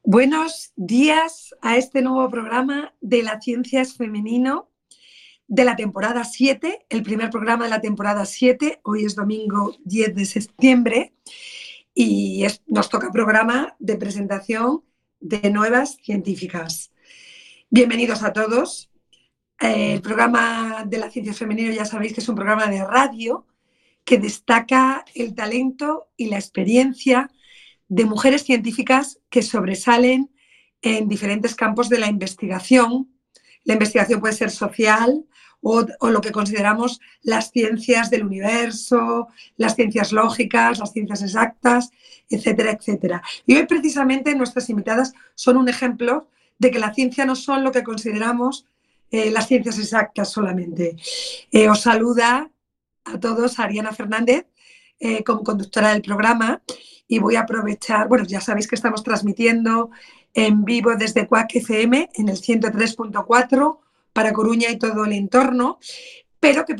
Buenos días a este nuevo programa de La Ciencia es Femenino de la temporada 7, el primer programa de la temporada 7. Hoy es domingo 10 de septiembre y nos toca programa de presentación de nuevas científicas. Bienvenidos a todos. El programa de La Ciencia es Femenino, ya sabéis que es un programa de radio que destaca el talento y la experiencia de mujeres científicas que sobresalen en diferentes campos de la investigación. La investigación puede ser social o lo que consideramos las ciencias del universo, las ciencias lógicas, las ciencias exactas, etcétera, etcétera. Y hoy precisamente nuestras invitadas son un ejemplo de que la ciencia no son lo que consideramos las ciencias exactas solamente. Os saluda a todos Ariana Fernández como conductora del programa. Y voy a aprovechar, bueno, ya sabéis que estamos transmitiendo en vivo desde CUAC FM en el 103.4 para Coruña y todo el entorno, pero que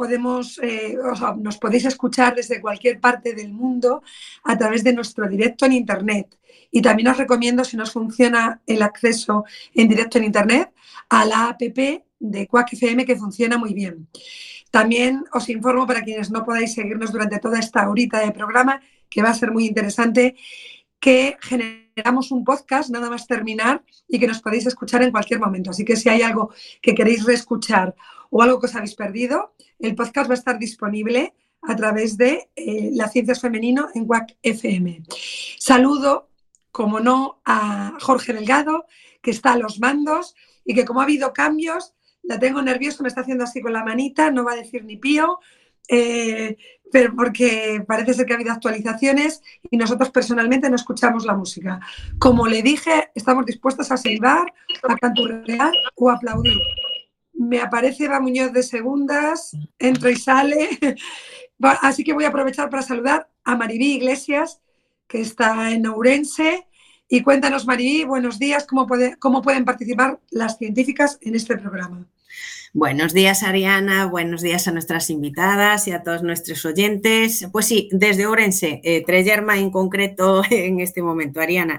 nos podéis escuchar desde cualquier parte del mundo a través de nuestro directo en Internet. Y también os recomiendo, si no os funciona el acceso en directo en Internet, a la app de CUAC FM, que funciona muy bien. También os informo, para quienes no podáis seguirnos durante toda esta horita de programa, que va a ser muy interesante, que generamos un podcast nada más terminar y que nos podéis escuchar en cualquier momento. Así que si hay algo que queréis reescuchar o algo que os habéis perdido, el podcast va a estar disponible a través de La Ciencia es Femenino en CUAC FM. Saludo, como no, a Jorge Delgado, que está a los mandos y que, como ha habido cambios, la tengo nerviosa, me está haciendo así con la manita, no va a decir ni pío, pero porque parece ser que ha habido actualizaciones y nosotros personalmente no escuchamos la música. Como le dije, estamos dispuestos a silbar, a canturrear o a aplaudir. Me aparece Eva Muñoz de segundas, entra y sale. Así que voy a aprovechar para saludar a Maribí Iglesias, que está en Ourense. Y cuéntanos, Maribí, buenos días, ¿cómo pueden participar las científicas en este programa? Buenos días, Ariana, buenos días a nuestras invitadas y a todos nuestros oyentes. Pues sí, desde Ourense, Trellerma en concreto en este momento, Ariana.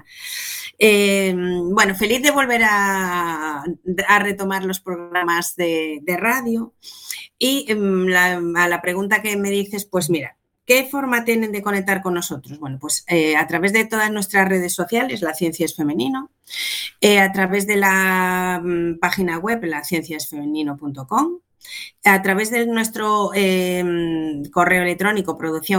Bueno, feliz de volver a retomar los programas de radio. Y a la pregunta que me dices, pues mira, ¿qué forma tienen de conectar con nosotros? Bueno, pues a través de todas nuestras redes sociales, La Ciencia es Femenino, a través de la página web, lacienciaesfemenino.com, a través de nuestro correo electrónico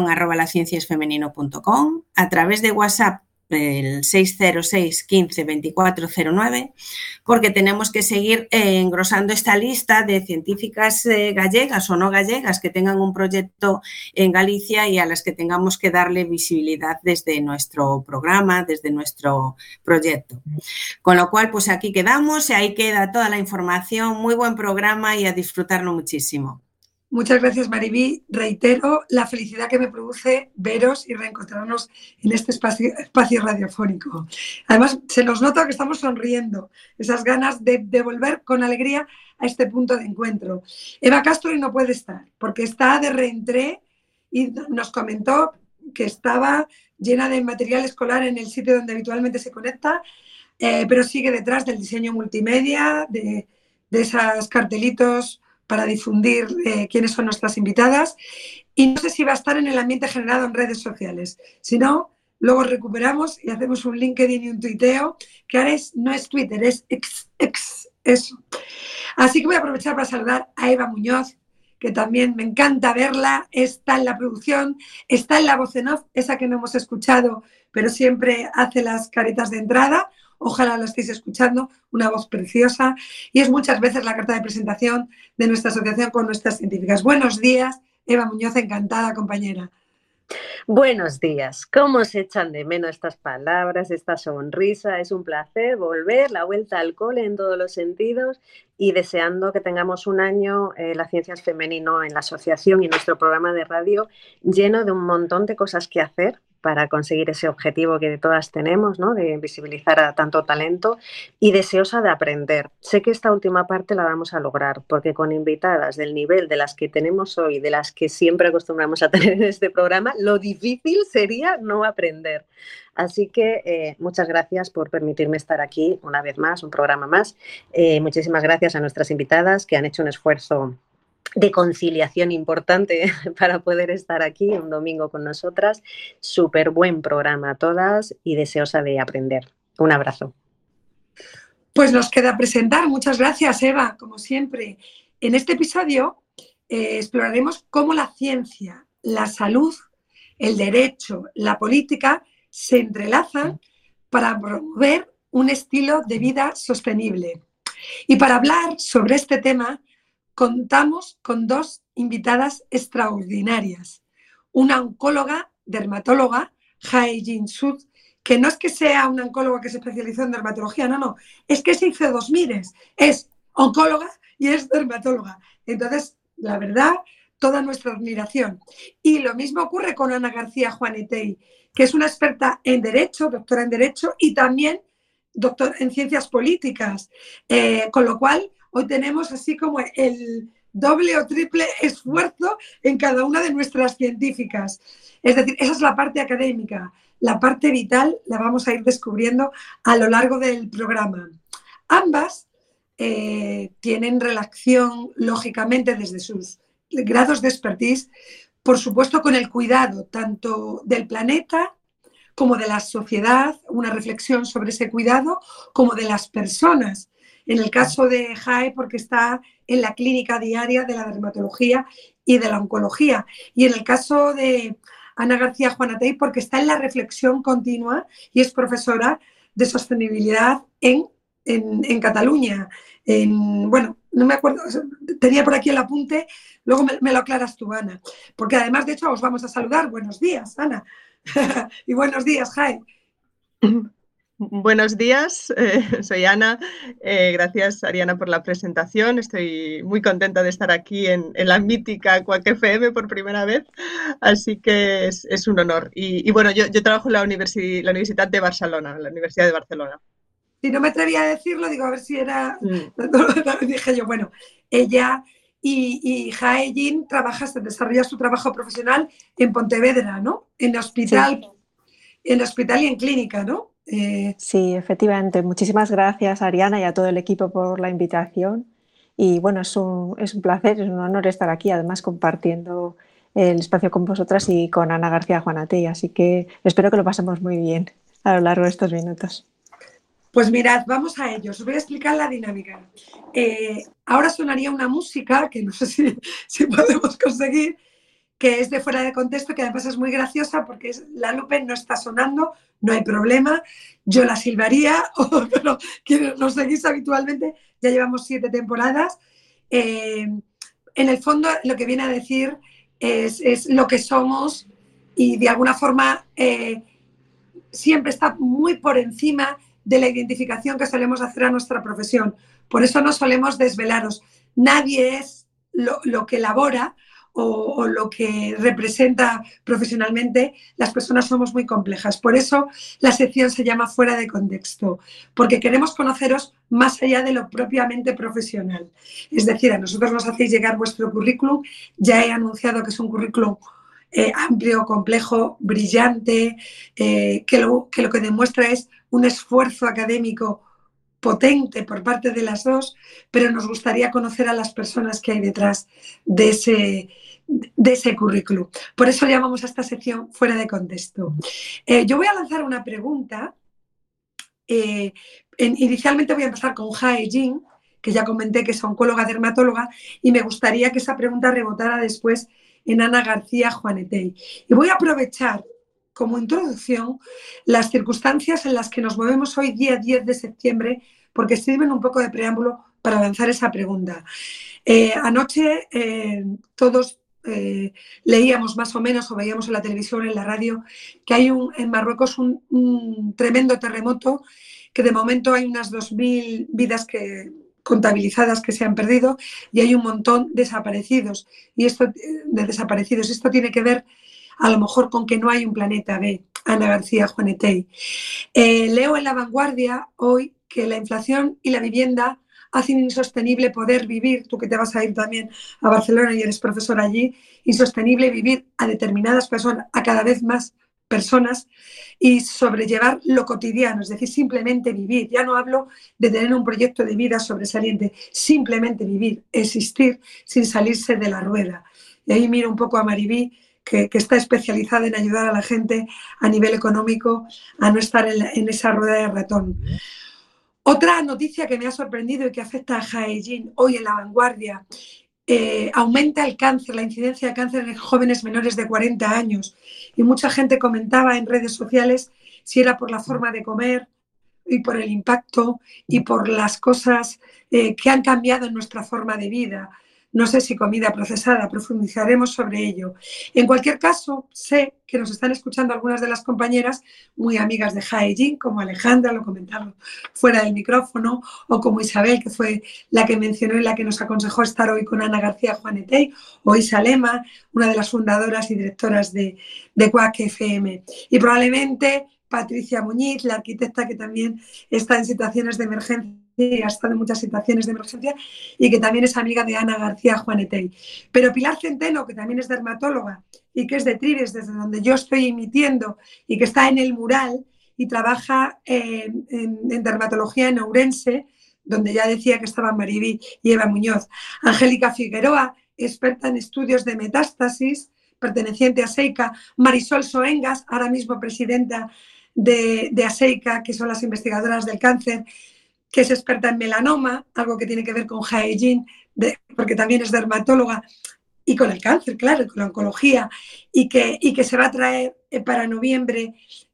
producción@lacienciaesfemenino.com, a través de WhatsApp, el 606 15 2409, porque tenemos que seguir engrosando esta lista de científicas gallegas o no gallegas que tengan un proyecto en Galicia y a las que tengamos que darle visibilidad desde nuestro programa, desde nuestro proyecto. Con lo cual, pues aquí quedamos y ahí queda toda la información. Muy buen programa y a disfrutarlo muchísimo. Muchas gracias, Maribí. Reitero la felicidad que me produce veros y reencontrarnos en este espacio radiofónico. Además, se nos nota que estamos sonriendo, esas ganas de volver con alegría a este punto de encuentro. Eva Castro no puede estar, porque está de reentré y nos comentó que estaba llena de material escolar en el sitio donde habitualmente se conecta, pero sigue detrás del diseño multimedia, de esos cartelitos para difundir quiénes son nuestras invitadas, y no sé si va a estar en el ambiente generado en redes sociales. Si no, luego recuperamos y hacemos un LinkedIn y un tuiteo, que ahora no es Twitter, es X, eso. Así que voy a aprovechar para saludar a Eva Muñoz, que también me encanta verla, está en la producción, está en la voz en off, esa que no hemos escuchado, pero siempre hace las caretas de entrada. Ojalá lo estéis escuchando, una voz preciosa, y es muchas veces la carta de presentación de nuestra asociación con nuestras científicas. Buenos días, Eva Muñoz, encantada, compañera. Buenos días. ¿Cómo se echan de menos estas palabras, esta sonrisa? Es un placer volver, la vuelta al cole en todos los sentidos, y deseando que tengamos un año, La Ciencia es Femenino en la asociación y nuestro programa de radio lleno de un montón de cosas que hacer, para conseguir ese objetivo que todas tenemos, ¿no? De visibilizar a tanto talento y deseosa de aprender. Sé que esta última parte la vamos a lograr porque con invitadas del nivel de las que tenemos hoy, de las que siempre acostumbramos a tener en este programa, lo difícil sería no aprender. Así que muchas gracias por permitirme estar aquí una vez más, un programa más. Muchísimas gracias a nuestras invitadas que han hecho un esfuerzo de conciliación importante para poder estar aquí un domingo con nosotras. Súper buen programa a todas y deseosa de aprender. Un abrazo. Pues nos queda presentar. Muchas gracias, Eva, como siempre. En este episodio exploraremos cómo la ciencia, la salud, el derecho, la política se entrelazan para promover un estilo de vida sostenible. Y para hablar sobre este tema, contamos con dos invitadas extraordinarias. Una oncóloga, dermatóloga, Jae-Jin Sud, que no es que sea una oncóloga que se especializó en dermatología, no, es que se hizo dos mires, es oncóloga y es dermatóloga. Entonces, la verdad, toda nuestra admiración. Y lo mismo ocurre con Ana García Juanetey, que es una experta en Derecho, doctora en Derecho y también doctora en Ciencias Políticas, con lo cual hoy tenemos así como el doble o triple esfuerzo en cada una de nuestras científicas. Es decir, esa es la parte académica. La parte vital la vamos a ir descubriendo a lo largo del programa. Ambas tienen relación, lógicamente, desde sus grados de expertise, por supuesto, con el cuidado tanto del planeta como de la sociedad, una reflexión sobre ese cuidado, como de las personas. En el caso de Jae, porque está en la clínica diaria de la dermatología y de la oncología. Y en el caso de Ana García Juanetey, porque está en la reflexión continua y es profesora de sostenibilidad en Cataluña. Bueno, no me acuerdo, tenía por aquí el apunte, luego me lo aclaras tú, Ana. Porque además, de hecho, os vamos a saludar. Buenos días, Ana. Y buenos días, Jae. Buenos días, soy Ana. Gracias, Ariana, por la presentación. Estoy muy contenta de estar aquí en la mítica Quack FM por primera vez, así que es un honor. Y bueno, yo trabajo en la Universidad de Barcelona, la Universidad de Barcelona. Si no me atrevía a decirlo, digo, a ver si era... Dije yo, bueno, ella y Jae-Jin desarrolla su trabajo profesional en Pontevedra, ¿no? En hospital, sí. En hospital y en clínica, ¿no? Sí, efectivamente. Muchísimas gracias, Ariana, y a todo el equipo por la invitación. Y bueno, es un placer, es un honor estar aquí, además compartiendo el espacio con vosotras y con Ana García Juanetey. Así que espero que lo pasemos muy bien a lo largo de estos minutos. Pues mirad, vamos a ello. Os voy a explicar la dinámica. Ahora sonaría una música que no sé si podemos conseguir, que es de Fuera de Contexto, que además es muy graciosa porque la Lupe no está sonando, no hay problema, yo la silbaría, pero quienes nos seguís habitualmente, ya llevamos 7 temporadas. En el fondo lo que viene a decir es lo que somos y de alguna forma siempre está muy por encima de la identificación que solemos hacer a nuestra profesión. Por eso no solemos desvelaros. Nadie es lo que elabora o lo que representa profesionalmente. Las personas somos muy complejas. Por eso la sección se llama Fuera de Contexto, porque queremos conoceros más allá de lo propiamente profesional. Es decir, a nosotros nos hacéis llegar vuestro currículum. Ya he anunciado que es un currículum amplio, complejo, brillante, que lo que demuestra es un esfuerzo académico potente por parte de las dos, pero nos gustaría conocer a las personas que hay detrás de ese currículum. Por eso llamamos a esta sección Fuera de Contexto. Yo voy a lanzar una pregunta. Inicialmente voy a empezar con Jae-Jin, que ya comenté que es oncóloga dermatóloga, y me gustaría que esa pregunta rebotara después en Ana García Juanetey. Y voy a aprovechar como introducción las circunstancias en las que nos movemos hoy, día 10 de septiembre, porque sirven un poco de preámbulo para lanzar esa pregunta. Anoche todos leíamos más o menos, o veíamos en la televisión, en la radio, que hay en Marruecos un tremendo terremoto, que de momento hay unas 2.000 vidas contabilizadas que se han perdido y hay un montón desaparecidos. Y esto tiene que ver a lo mejor con que no hay un planeta B. Ana García Juanetey. Leo en La Vanguardia hoy que la inflación y la vivienda hacen insostenible poder vivir, tú que te vas a ir también a Barcelona y eres profesor allí, insostenible vivir a determinadas personas, a cada vez más personas, y sobrellevar lo cotidiano, es decir, simplemente vivir. Ya no hablo de tener un proyecto de vida sobresaliente, simplemente vivir, existir sin salirse de la rueda. Y ahí miro un poco a Maribí, que está especializada en ayudar a la gente a nivel económico a no estar en esa rueda de ratón. Otra noticia que me ha sorprendido y que afecta a Jaén hoy en La Vanguardia: aumenta el cáncer, la incidencia de cáncer en jóvenes menores de 40 años. Y mucha gente comentaba en redes sociales si era por la forma de comer y por el impacto y por las cosas que han cambiado en nuestra forma de vida. No sé si comida procesada, profundizaremos sobre ello. En cualquier caso, sé que nos están escuchando algunas de las compañeras muy amigas de Jaén, como Alejandra, lo comentamos fuera del micrófono, o como Isabel, que fue la que mencionó y la que nos aconsejó estar hoy con Ana García Juanetey, o Isa Lema, una de las fundadoras y directoras de Quack FM. Y probablemente Patricia Muñiz, la arquitecta que también está en situaciones de emergencia y ha estado en muchas situaciones de emergencia y que también es amiga de Ana García Juanetey. Pero Pilar Centeno, que también es dermatóloga y que es de Trives, desde donde yo estoy emitiendo, y que está en el mural y trabaja en dermatología en Ourense, donde ya decía que estaban Maribí y Eva Muñoz. Angélica Figueroa, experta en estudios de metástasis, perteneciente a ASEICA. Marisol Soengas, ahora mismo presidenta de ASEICA, que son las investigadoras del cáncer, que es experta en melanoma, algo que tiene que ver con Jaén, porque también es dermatóloga, y con el cáncer, claro, y con la oncología, y que se va a traer para noviembre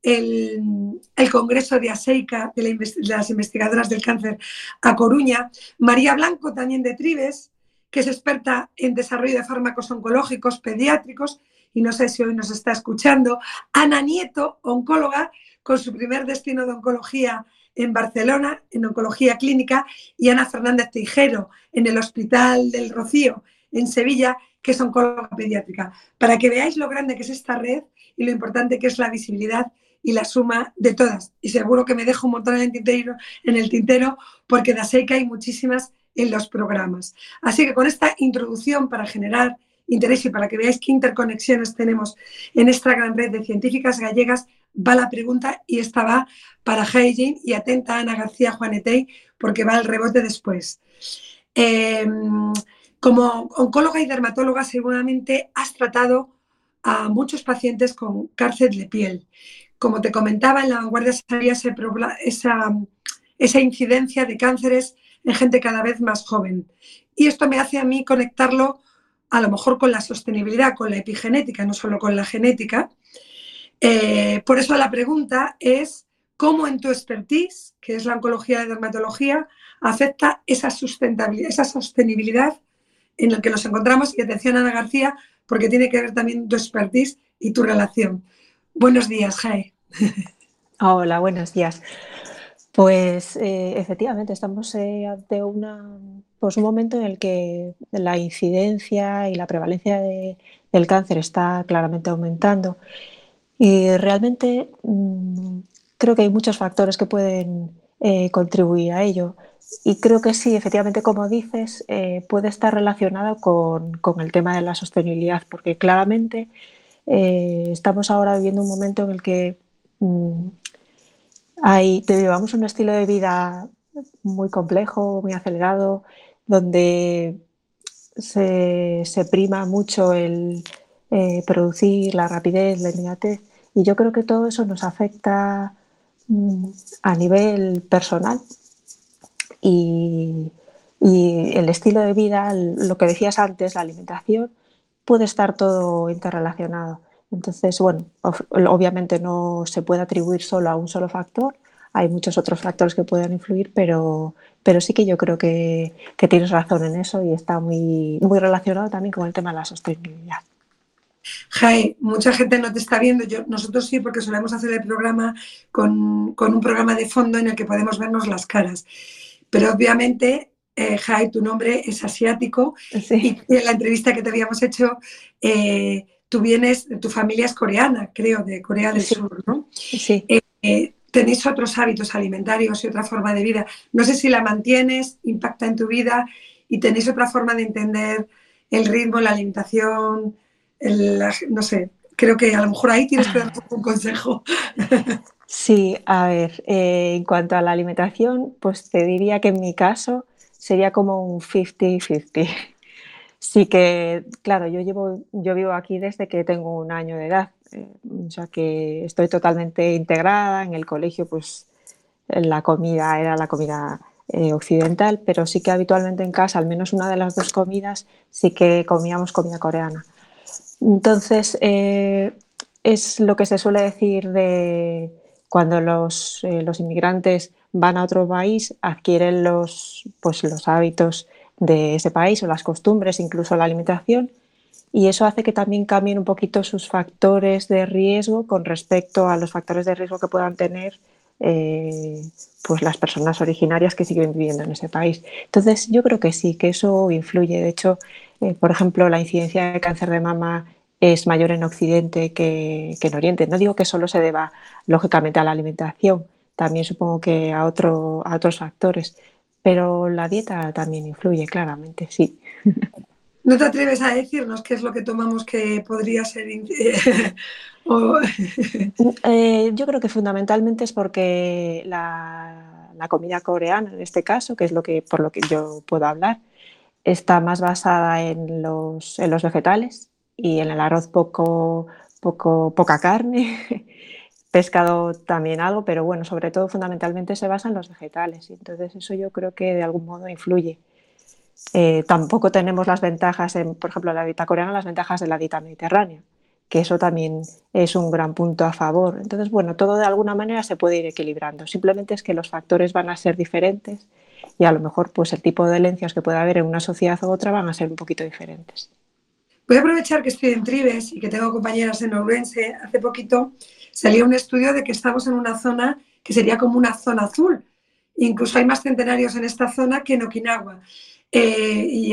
el Congreso de ASEICA, de las investigadoras del cáncer, a Coruña. María Blanco, también de Trives, que es experta en desarrollo de fármacos oncológicos pediátricos, y no sé si hoy nos está escuchando. Ana Nieto, oncóloga, con su primer destino de oncología en Barcelona, en oncología clínica, y Ana Fernández Tijero, en el Hospital del Rocío, en Sevilla, que es oncóloga pediátrica. Para que veáis lo grande que es esta red y lo importante que es la visibilidad y la suma de todas. Y seguro que me dejo un montón en el tintero, porque de ASEICA hay muchísimas en los programas. Así que con esta introducción, para generar interés y para que veáis qué interconexiones tenemos en esta gran red de científicas gallegas, va la pregunta, y esta va para Jaén, y atenta a Ana García Juanetey, porque va al rebote después. Como oncóloga y dermatóloga, seguramente has tratado a muchos pacientes con cáncer de piel. Como te comentaba, en La Vanguardia salía esa incidencia de cánceres en gente cada vez más joven. Y esto me hace a mí conectarlo a lo mejor con la sostenibilidad, con la epigenética, no solo con la genética. Por eso la pregunta es: ¿cómo en tu expertise, que es la oncología y dermatología, afecta esa sustentabilidad, esa sostenibilidad en la que nos encontramos? Y atención, Ana García, porque tiene que ver también tu expertise y tu relación. Buenos días, Jae. Hola, buenos días. Pues efectivamente estamos ante un momento en el que la incidencia y la prevalencia del cáncer está claramente aumentando, y realmente creo que hay muchos factores que pueden contribuir a ello, y creo que sí, efectivamente, como dices, puede estar relacionado con el tema de la sostenibilidad, porque claramente estamos ahora viviendo un momento en el que llevamos un estilo de vida muy complejo, muy acelerado, donde se prima mucho el producir, la rapidez, la inmediatez, y yo creo que todo eso nos afecta a nivel personal, y el estilo de vida, lo que decías antes, la alimentación, puede estar todo interrelacionado. Entonces, bueno, obviamente no se puede atribuir solo a un solo factor, hay muchos otros factores que pueden influir, pero sí que yo creo que tienes razón en eso, y está muy, muy relacionado también con el tema de la sostenibilidad. Jae, mucha gente no te está viendo, nosotros sí, porque solemos hacer el programa con un programa de fondo en el que podemos vernos las caras. Pero obviamente, Jae, tu nombre es asiático, sí. Y en la entrevista que te habíamos hecho, tú vienes, tu familia es coreana, creo, de Corea del Sur, ¿no? Sí. Tenéis otros hábitos alimentarios y otra forma de vida. No sé si la mantienes, impacta en tu vida y tenéis otra forma de entender el ritmo, la alimentación, no sé, creo que a lo mejor ahí tienes que dar un consejo. Sí, a ver, en cuanto a la alimentación, pues te diría que en mi caso sería como un 50-50. Sí que, claro, yo vivo aquí desde que tengo 1 año de edad, o sea que estoy totalmente integrada. En el colegio, pues la comida era la comida occidental, pero sí que habitualmente en casa, al menos una de las 2 comidas, sí que comíamos comida coreana. Entonces, es lo que se suele decir de cuando los inmigrantes van a otro país, adquieren pues, los hábitos de ese país o las costumbres, incluso la alimentación, y eso hace que también cambien un poquito sus factores de riesgo con respecto a los factores de riesgo que puedan tener pues las personas originarias que siguen viviendo en ese país. Entonces, yo creo que sí, que eso influye. De hecho, por ejemplo, la incidencia de cáncer de mama es mayor en Occidente que en Oriente. No digo que solo se deba, lógicamente, a la alimentación, también supongo que a otros factores, pero la dieta también influye, claramente, sí. ¿No te atreves a decirnos qué es lo que tomamos que podría ser... Yo creo que fundamentalmente es porque la comida coreana, en este caso, que es por lo que yo puedo hablar, está más basada en los vegetales y en el arroz poca carne, pescado también algo, pero bueno, sobre todo fundamentalmente se basa en los vegetales. Y entonces eso yo creo que de algún modo influye. Tampoco tenemos las ventajas, por ejemplo, en la dieta coreana, las ventajas de la dieta mediterránea, que eso también es un gran punto a favor. Entonces, bueno, todo de alguna manera se puede ir equilibrando. Simplemente es que los factores van a ser diferentes y a lo mejor pues el tipo de dolencias que puede haber en una sociedad u otra van a ser un poquito diferentes. Voy a aprovechar que estoy en Trives y que tengo compañeras en Ourense. Hace poquito salió un estudio de que estamos en una zona que sería como una zona azul. Incluso hay más centenarios en esta zona que en Okinawa. Y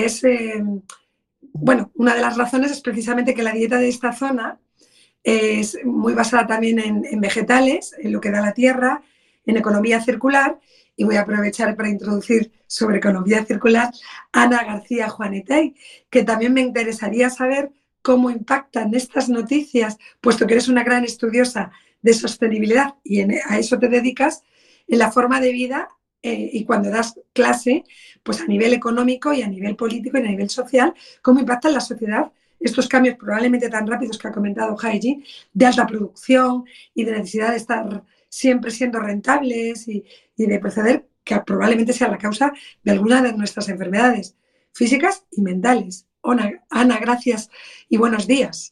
bueno, una de las razones es precisamente que la dieta de esta zona es muy basada también en vegetales, en lo que da la tierra, en economía circular. Y voy a aprovechar para introducir sobre economía circular a Ana García Juanetey, que también me interesaría saber cómo impactan estas noticias, puesto que eres una gran estudiosa de sostenibilidad y a eso te dedicas, en la forma de vida y cuando das clase, pues a nivel económico y a nivel político y a nivel social, cómo impactan la sociedad estos cambios probablemente tan rápidos que ha comentado Haiji, de alta producción y de necesidad de estar siempre siendo rentables y de proceder, que probablemente sea la causa de alguna de nuestras enfermedades físicas y mentales. Ana, gracias y buenos días.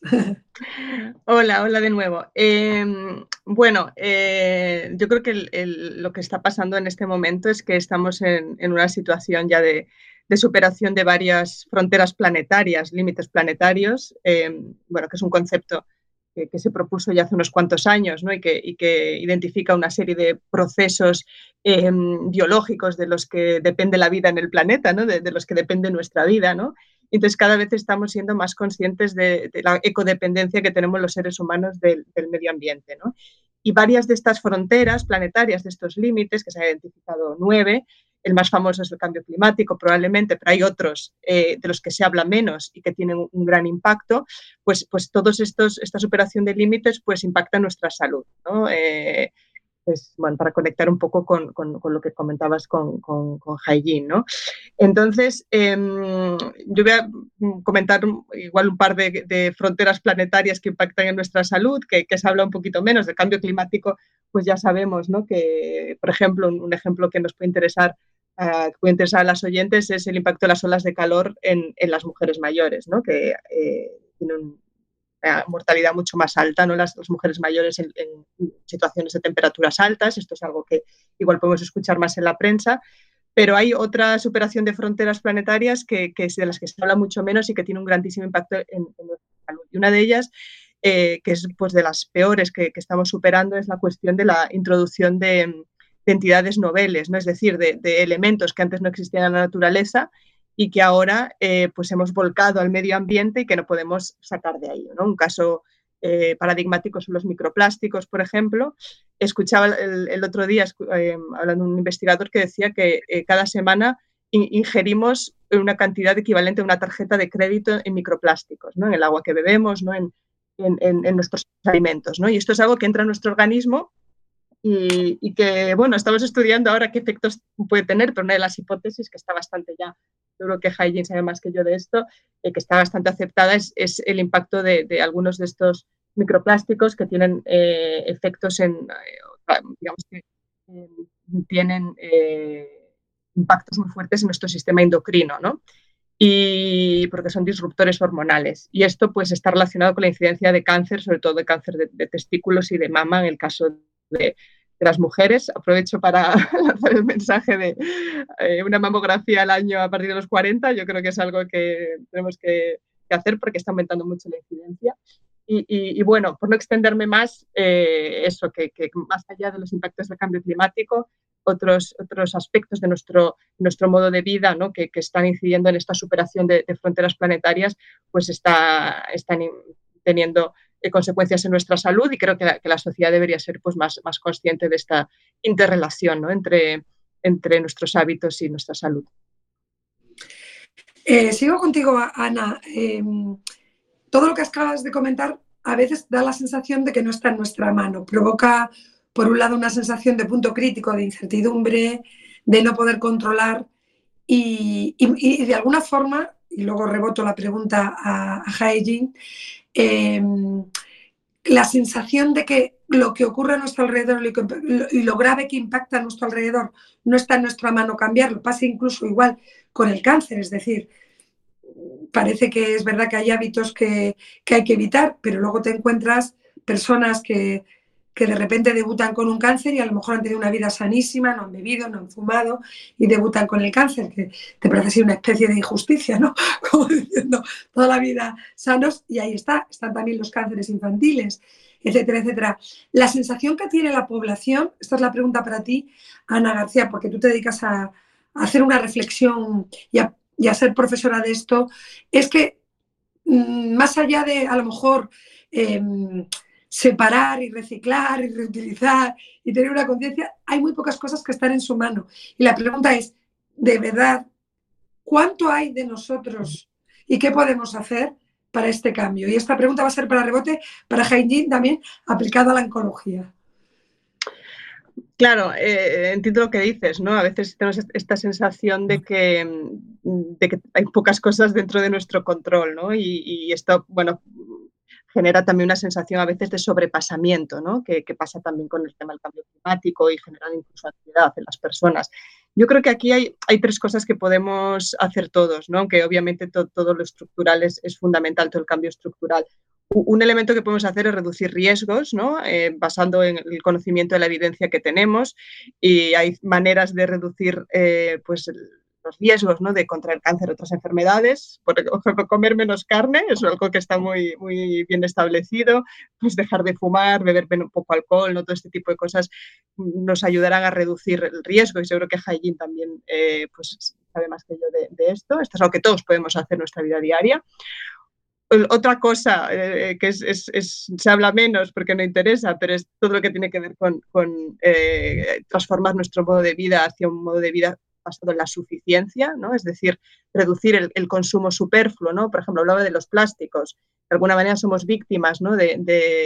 Hola de nuevo. Bueno, yo creo que lo que está pasando en este momento es que estamos en una situación ya de superación de varias fronteras planetarias, límites planetarios, bueno, que es un concepto que se propuso ya hace unos cuantos años, ¿no? y que identifica una serie de procesos biológicos de los que depende la vida en el planeta, ¿no? de los que depende nuestra vida, ¿no? Entonces, cada vez estamos siendo más conscientes de la ecodependencia que tenemos los seres humanos del medio ambiente, ¿no? Y varias de estas fronteras planetarias, de estos límites, que se han identificado 9, el más famoso es el cambio climático probablemente, pero hay otros de los que se habla menos y que tienen un gran impacto, pues todos esta superación de límites pues impacta nuestra salud, ¿no? Pues, bueno, para conectar un poco con lo que comentabas con Haijin, ¿no? Entonces, yo voy a comentar igual un par de fronteras planetarias que impactan en nuestra salud, que se habla un poquito menos. Del cambio climático, pues ya sabemos, ¿no? Que, por ejemplo, un ejemplo que nos puede interesar a las oyentes es el impacto de las olas de calor en las mujeres mayores, ¿no? Que tienen una mortalidad mucho más alta, ¿no? Las mujeres mayores en situaciones de temperaturas altas. Esto es algo que igual podemos escuchar más en la prensa, pero hay otra superación de fronteras planetarias que es de las que se habla mucho menos y que tiene un grandísimo impacto en nuestra salud. Y una de ellas, que es pues, de las peores que estamos superando, es la cuestión de la introducción de entidades noveles, ¿no? Es decir, de elementos que antes no existían en la naturaleza y que ahora pues hemos volcado al medio ambiente y que no podemos sacar de ahí, ¿no? Un caso paradigmático son los microplásticos, por ejemplo. Escuchaba el otro día hablando de un investigador que decía que cada semana ingerimos una cantidad equivalente a una tarjeta de crédito en microplásticos, ¿no? En el agua que bebemos, ¿no? en nuestros alimentos, ¿no? Y esto es algo que entra en nuestro organismo y que, bueno, estamos estudiando ahora qué efectos puede tener, pero una de las hipótesis que está bastante ya, seguro que Hae-Jin sabe más que yo de esto, que está bastante aceptada, es el impacto de algunos de estos microplásticos que tienen efectos digamos que tienen impactos muy fuertes en nuestro sistema endocrino, ¿no? Y porque son disruptores hormonales. Y esto pues está relacionado con la incidencia de cáncer, sobre todo de cáncer de testículos y de mama en el caso de las mujeres. Aprovecho para lanzar el mensaje de una mamografía al año a partir de los 40. Yo creo que es algo que tenemos que hacer porque está aumentando mucho la incidencia. Y bueno, por no extenderme más, eso, que más allá de los impactos del cambio climático, otros aspectos de nuestro modo de vida, ¿no? que están incidiendo en esta superación de fronteras planetarias, pues están teniendo consecuencias en nuestra salud y creo que la sociedad debería ser pues, más consciente de esta interrelación, ¿no? entre nuestros hábitos y nuestra salud. Sigo contigo, Ana. Todo lo que acabas de comentar a veces da la sensación de que no está en nuestra mano. Provoca, por un lado, una sensación de punto crítico, de incertidumbre, de no poder controlar y de alguna forma, y luego reboto la pregunta a Hae-Jin, la sensación de que lo que ocurre a nuestro alrededor y lo grave que impacta a nuestro alrededor no está en nuestra mano cambiarlo. Pasa incluso igual con el cáncer, es decir, parece que es verdad que hay hábitos que hay que evitar, pero luego te encuentras personas que de repente debutan con un cáncer y a lo mejor han tenido una vida sanísima, no han bebido, no han fumado y debutan con el cáncer, que te parece así una especie de injusticia, ¿no? Como diciendo, toda la vida sanos y ahí están también los cánceres infantiles, etcétera, etcétera. La sensación que tiene la población, esta es la pregunta para ti, Ana García, porque tú te dedicas a hacer una reflexión y a ser profesora de esto, es que más allá de a lo mejor separar y reciclar y reutilizar y tener una conciencia, hay muy pocas cosas que están en su mano. Y la pregunta es, de verdad, ¿cuánto hay de nosotros y qué podemos hacer para este cambio? Y esta pregunta va a ser para rebote, para Hae-Jin también, aplicado a la oncología. Claro, entiendo lo que dices, ¿no? A veces tenemos esta sensación de que hay pocas cosas dentro de nuestro control, ¿no? Y esto, bueno, genera también una sensación a veces de sobrepasamiento, ¿no? Que pasa también con el tema del cambio climático y genera incluso ansiedad en las personas. Yo creo que aquí hay tres cosas que podemos hacer todos, ¿no? Aunque obviamente todo lo estructural es fundamental, todo el cambio estructural. Un elemento que podemos hacer es reducir riesgos, ¿no? Basando en el conocimiento de la evidencia que tenemos y hay maneras de reducir pues, los riesgos, ¿no? De contraer cáncer o otras enfermedades. Por ejemplo, comer menos carne es algo que está muy, muy bien establecido, pues dejar de fumar, beber un poco alcohol, ¿no? Todo este tipo de cosas nos ayudarán a reducir el riesgo y seguro que Hae-Jin también pues, sabe más que yo de esto. Esto es algo que todos podemos hacer en nuestra vida diaria. Otra cosa que se habla menos porque no interesa, pero es todo lo que tiene que ver con transformar nuestro modo de vida hacia un modo de vida basado en la suficiencia, ¿no? Es decir, reducir el consumo superfluo, ¿no? Por ejemplo, hablaba de los plásticos. De alguna manera somos víctimas, ¿no? de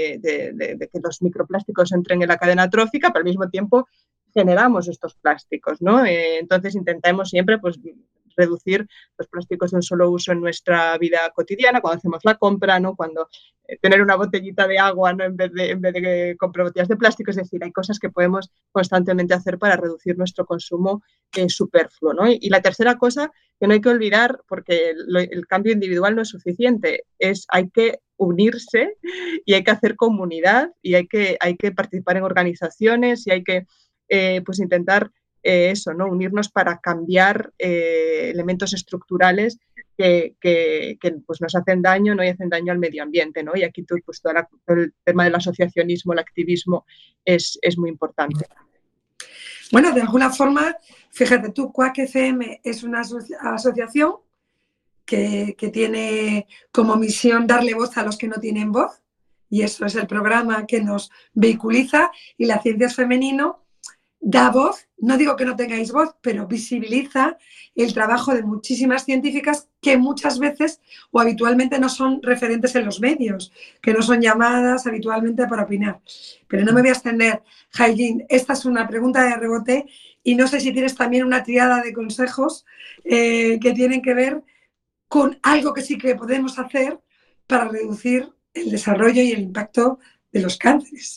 que los microplásticos entren en la cadena trófica, pero al mismo tiempo generamos estos plásticos, ¿no? Entonces intentamos siempre pues, reducir los plásticos de un solo uso en nuestra vida cotidiana, cuando hacemos la compra, ¿no? Cuando tener una botellita de agua, ¿no? en vez de comprar botellas de plástico, es decir, hay cosas que podemos constantemente hacer para reducir nuestro consumo superfluo, ¿no? Y la tercera cosa que no hay que olvidar, porque el cambio individual no es suficiente, hay que unirse y hay que hacer comunidad y hay que participar en organizaciones y hay que pues intentar eso, ¿no? Unirnos para cambiar elementos estructurales que pues nos hacen daño, ¿no? Y hacen daño al medio ambiente, ¿no? Y aquí pues, todo el tema del asociacionismo, el activismo es muy importante. Bueno, de alguna forma, fíjate tú, Quack FM es una asociación que tiene como misión darle voz a los que no tienen voz, y eso es el programa que nos vehiculiza, y la ciencia es femenino da voz, no digo que no tengáis voz, pero visibiliza el trabajo de muchísimas científicas que muchas veces o habitualmente no son referentes en los medios, que no son llamadas habitualmente para opinar. Pero no me voy a extender. Haijin, esta es una pregunta de rebote y no sé si tienes también una triada de consejos que tienen que ver con algo que sí que podemos hacer para reducir el desarrollo y el impacto de los cánceres.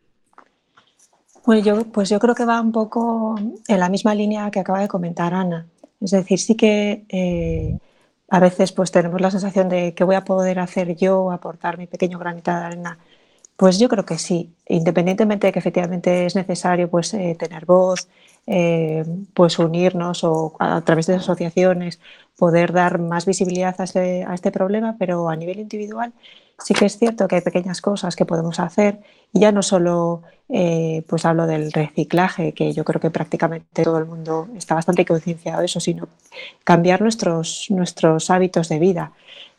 Pues yo creo que va un poco en la misma línea que acaba de comentar Ana. Es decir, sí que a veces pues tenemos la sensación de que voy a poder hacer yo, aportar mi pequeño granito de arena. Pues yo creo que sí, independientemente de que efectivamente es necesario pues, tener voz, pues unirnos o a través de asociaciones poder dar más visibilidad a este problema, pero a nivel individual sí que es cierto que hay pequeñas cosas que podemos hacer y ya no solo pues hablo del reciclaje, que yo creo que prácticamente todo el mundo está bastante concienciado de eso, sino cambiar nuestros hábitos de vida.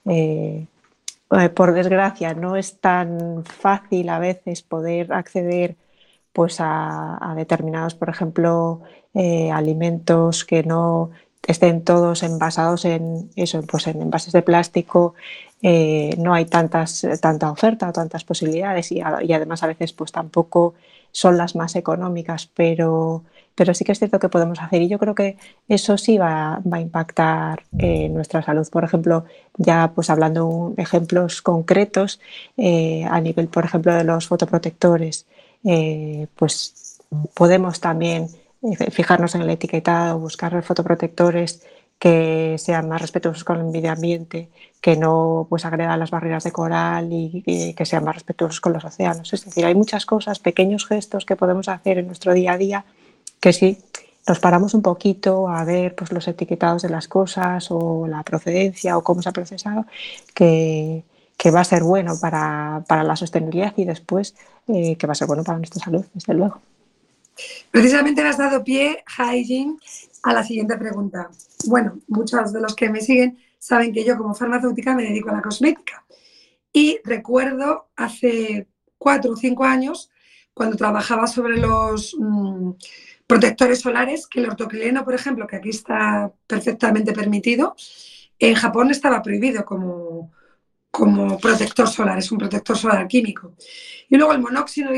Por desgracia, no es tan fácil a veces poder acceder pues, a determinados, por ejemplo, alimentos que no estén todos envasados en eso, pues en envases de plástico. No hay tanta oferta, tantas posibilidades y además a veces pues tampoco son las más económicas, pero sí que es cierto que podemos hacer y yo creo que eso sí va a impactar en nuestra salud. Por ejemplo, ya pues hablando de ejemplos concretos, a nivel, por ejemplo, de los fotoprotectores, pues podemos también fijarnos en el etiquetado, buscar fotoprotectores que sean más respetuosos con el medio ambiente, que no pues agredan las barreras de coral y que sean más respetuosos con los océanos. Es decir, hay muchas cosas, pequeños gestos que podemos hacer en nuestro día a día que sí nos paramos un poquito a ver pues, los etiquetados de las cosas o la procedencia o cómo se ha procesado, que va a ser bueno para la sostenibilidad y después que va a ser bueno para nuestra salud, desde luego. Precisamente me has dado pie, Haijin, a la siguiente pregunta. Bueno, muchos de los que me siguen saben que yo como farmacéutica me dedico a la cosmética. Y recuerdo hace 4 o 5 años, cuando trabajaba sobre los protectores solares, que el ortocrileno, por ejemplo, que aquí está perfectamente permitido, en Japón estaba prohibido como protector solar, es un protector solar químico. Y luego el monóxido y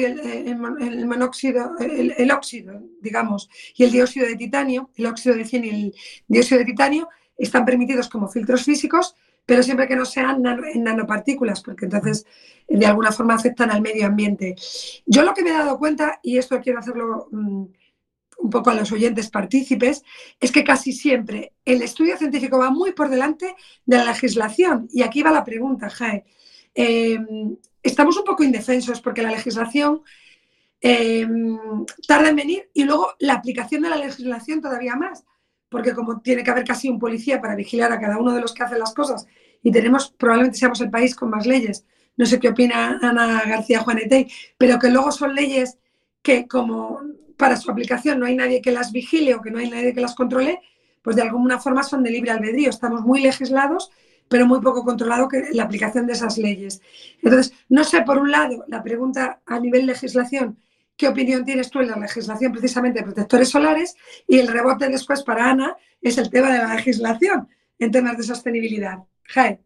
el óxido, digamos, y el dióxido de titanio, el óxido de zinc y el dióxido de titanio están permitidos como filtros físicos, pero siempre que no sean en nanopartículas, porque entonces de alguna forma afectan al medio ambiente. Yo lo que me he dado cuenta, y esto quiero hacerlo un poco a los oyentes partícipes, es que casi siempre el estudio científico va muy por delante de la legislación. Y aquí va la pregunta, Jae. Estamos un poco indefensos porque la legislación tarda en venir y luego la aplicación de la legislación todavía más, porque como tiene que haber casi un policía para vigilar a cada uno de los que hacen las cosas y probablemente seamos el país con más leyes, no sé qué opina Ana García Juanetey, pero que luego son leyes que como para su aplicación no hay nadie que las vigile o que no hay nadie que las controle, pues de alguna forma son de libre albedrío. Estamos muy legislados, pero muy poco controlado la aplicación de esas leyes. Entonces, no sé, por un lado, la pregunta a nivel legislación, ¿qué opinión tienes tú en la legislación precisamente de protectores solares? Y el rebote después para Ana es el tema de la legislación en temas de sostenibilidad. Jae.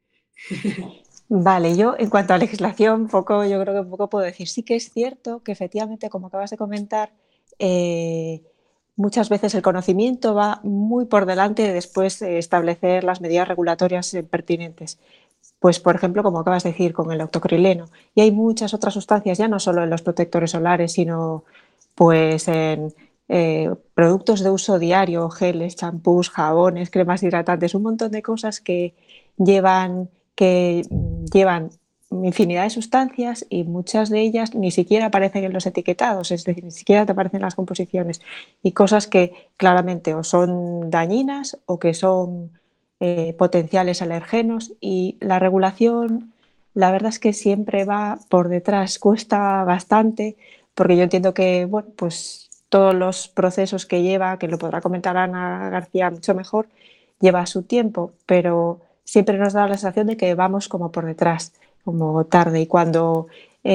Vale, yo en cuanto a legislación, yo creo que poco puedo decir. Sí que es cierto que efectivamente, como acabas de comentar, muchas veces el conocimiento va muy por delante de después establecer las medidas regulatorias pertinentes. Pues, por ejemplo, como acabas de decir, con el octocrileno. Y hay muchas otras sustancias, ya no solo en los protectores solares, sino pues en productos de uso diario, geles, champús, jabones, cremas hidratantes, un montón de cosas que llevan infinidad de sustancias y muchas de ellas ni siquiera aparecen en los etiquetados, es decir, ni siquiera te aparecen en las composiciones y cosas que claramente o son dañinas o que son potenciales alergenos y la regulación, la verdad es que siempre va por detrás, cuesta bastante porque yo entiendo que, bueno, pues todos los procesos que lleva, que lo podrá comentar Ana García mucho mejor, lleva su tiempo, pero siempre nos da la sensación de que vamos como por detrás, como tarde, y cuando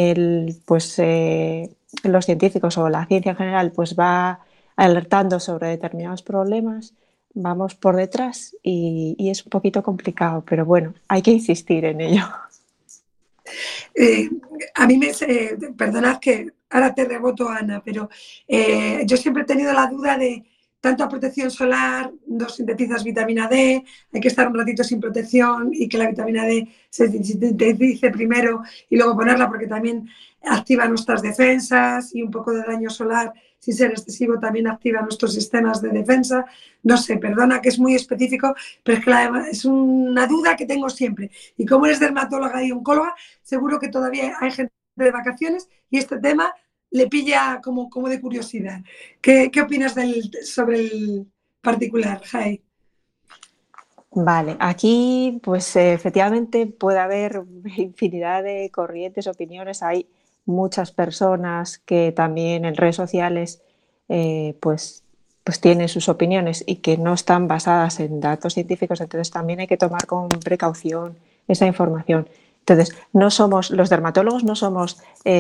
los científicos o la ciencia en general pues va alertando sobre determinados problemas, vamos por detrás y es un poquito complicado, pero bueno, hay que insistir en ello. A mí perdonad que ahora te reboto, Ana, pero yo siempre he tenido la duda de tanta protección solar, no sintetizas vitamina D, hay que estar un ratito sin protección y que la vitamina D se sintetice primero y luego ponerla porque también activa nuestras defensas y un poco de daño solar, sin ser excesivo, también activa nuestros sistemas de defensa. No sé, perdona que es muy específico, pero es que es una duda que tengo siempre. Y como eres dermatóloga y oncóloga, seguro que todavía hay gente de vacaciones y este tema le pilla como de curiosidad. ¿Qué opinas sobre el particular, Jai? Vale, aquí pues efectivamente puede haber infinidad de corrientes, opiniones. Hay muchas personas que también en redes sociales pues tienen sus opiniones y que no están basadas en datos científicos, entonces también hay que tomar con precaución esa información. Entonces, los dermatólogos no somos,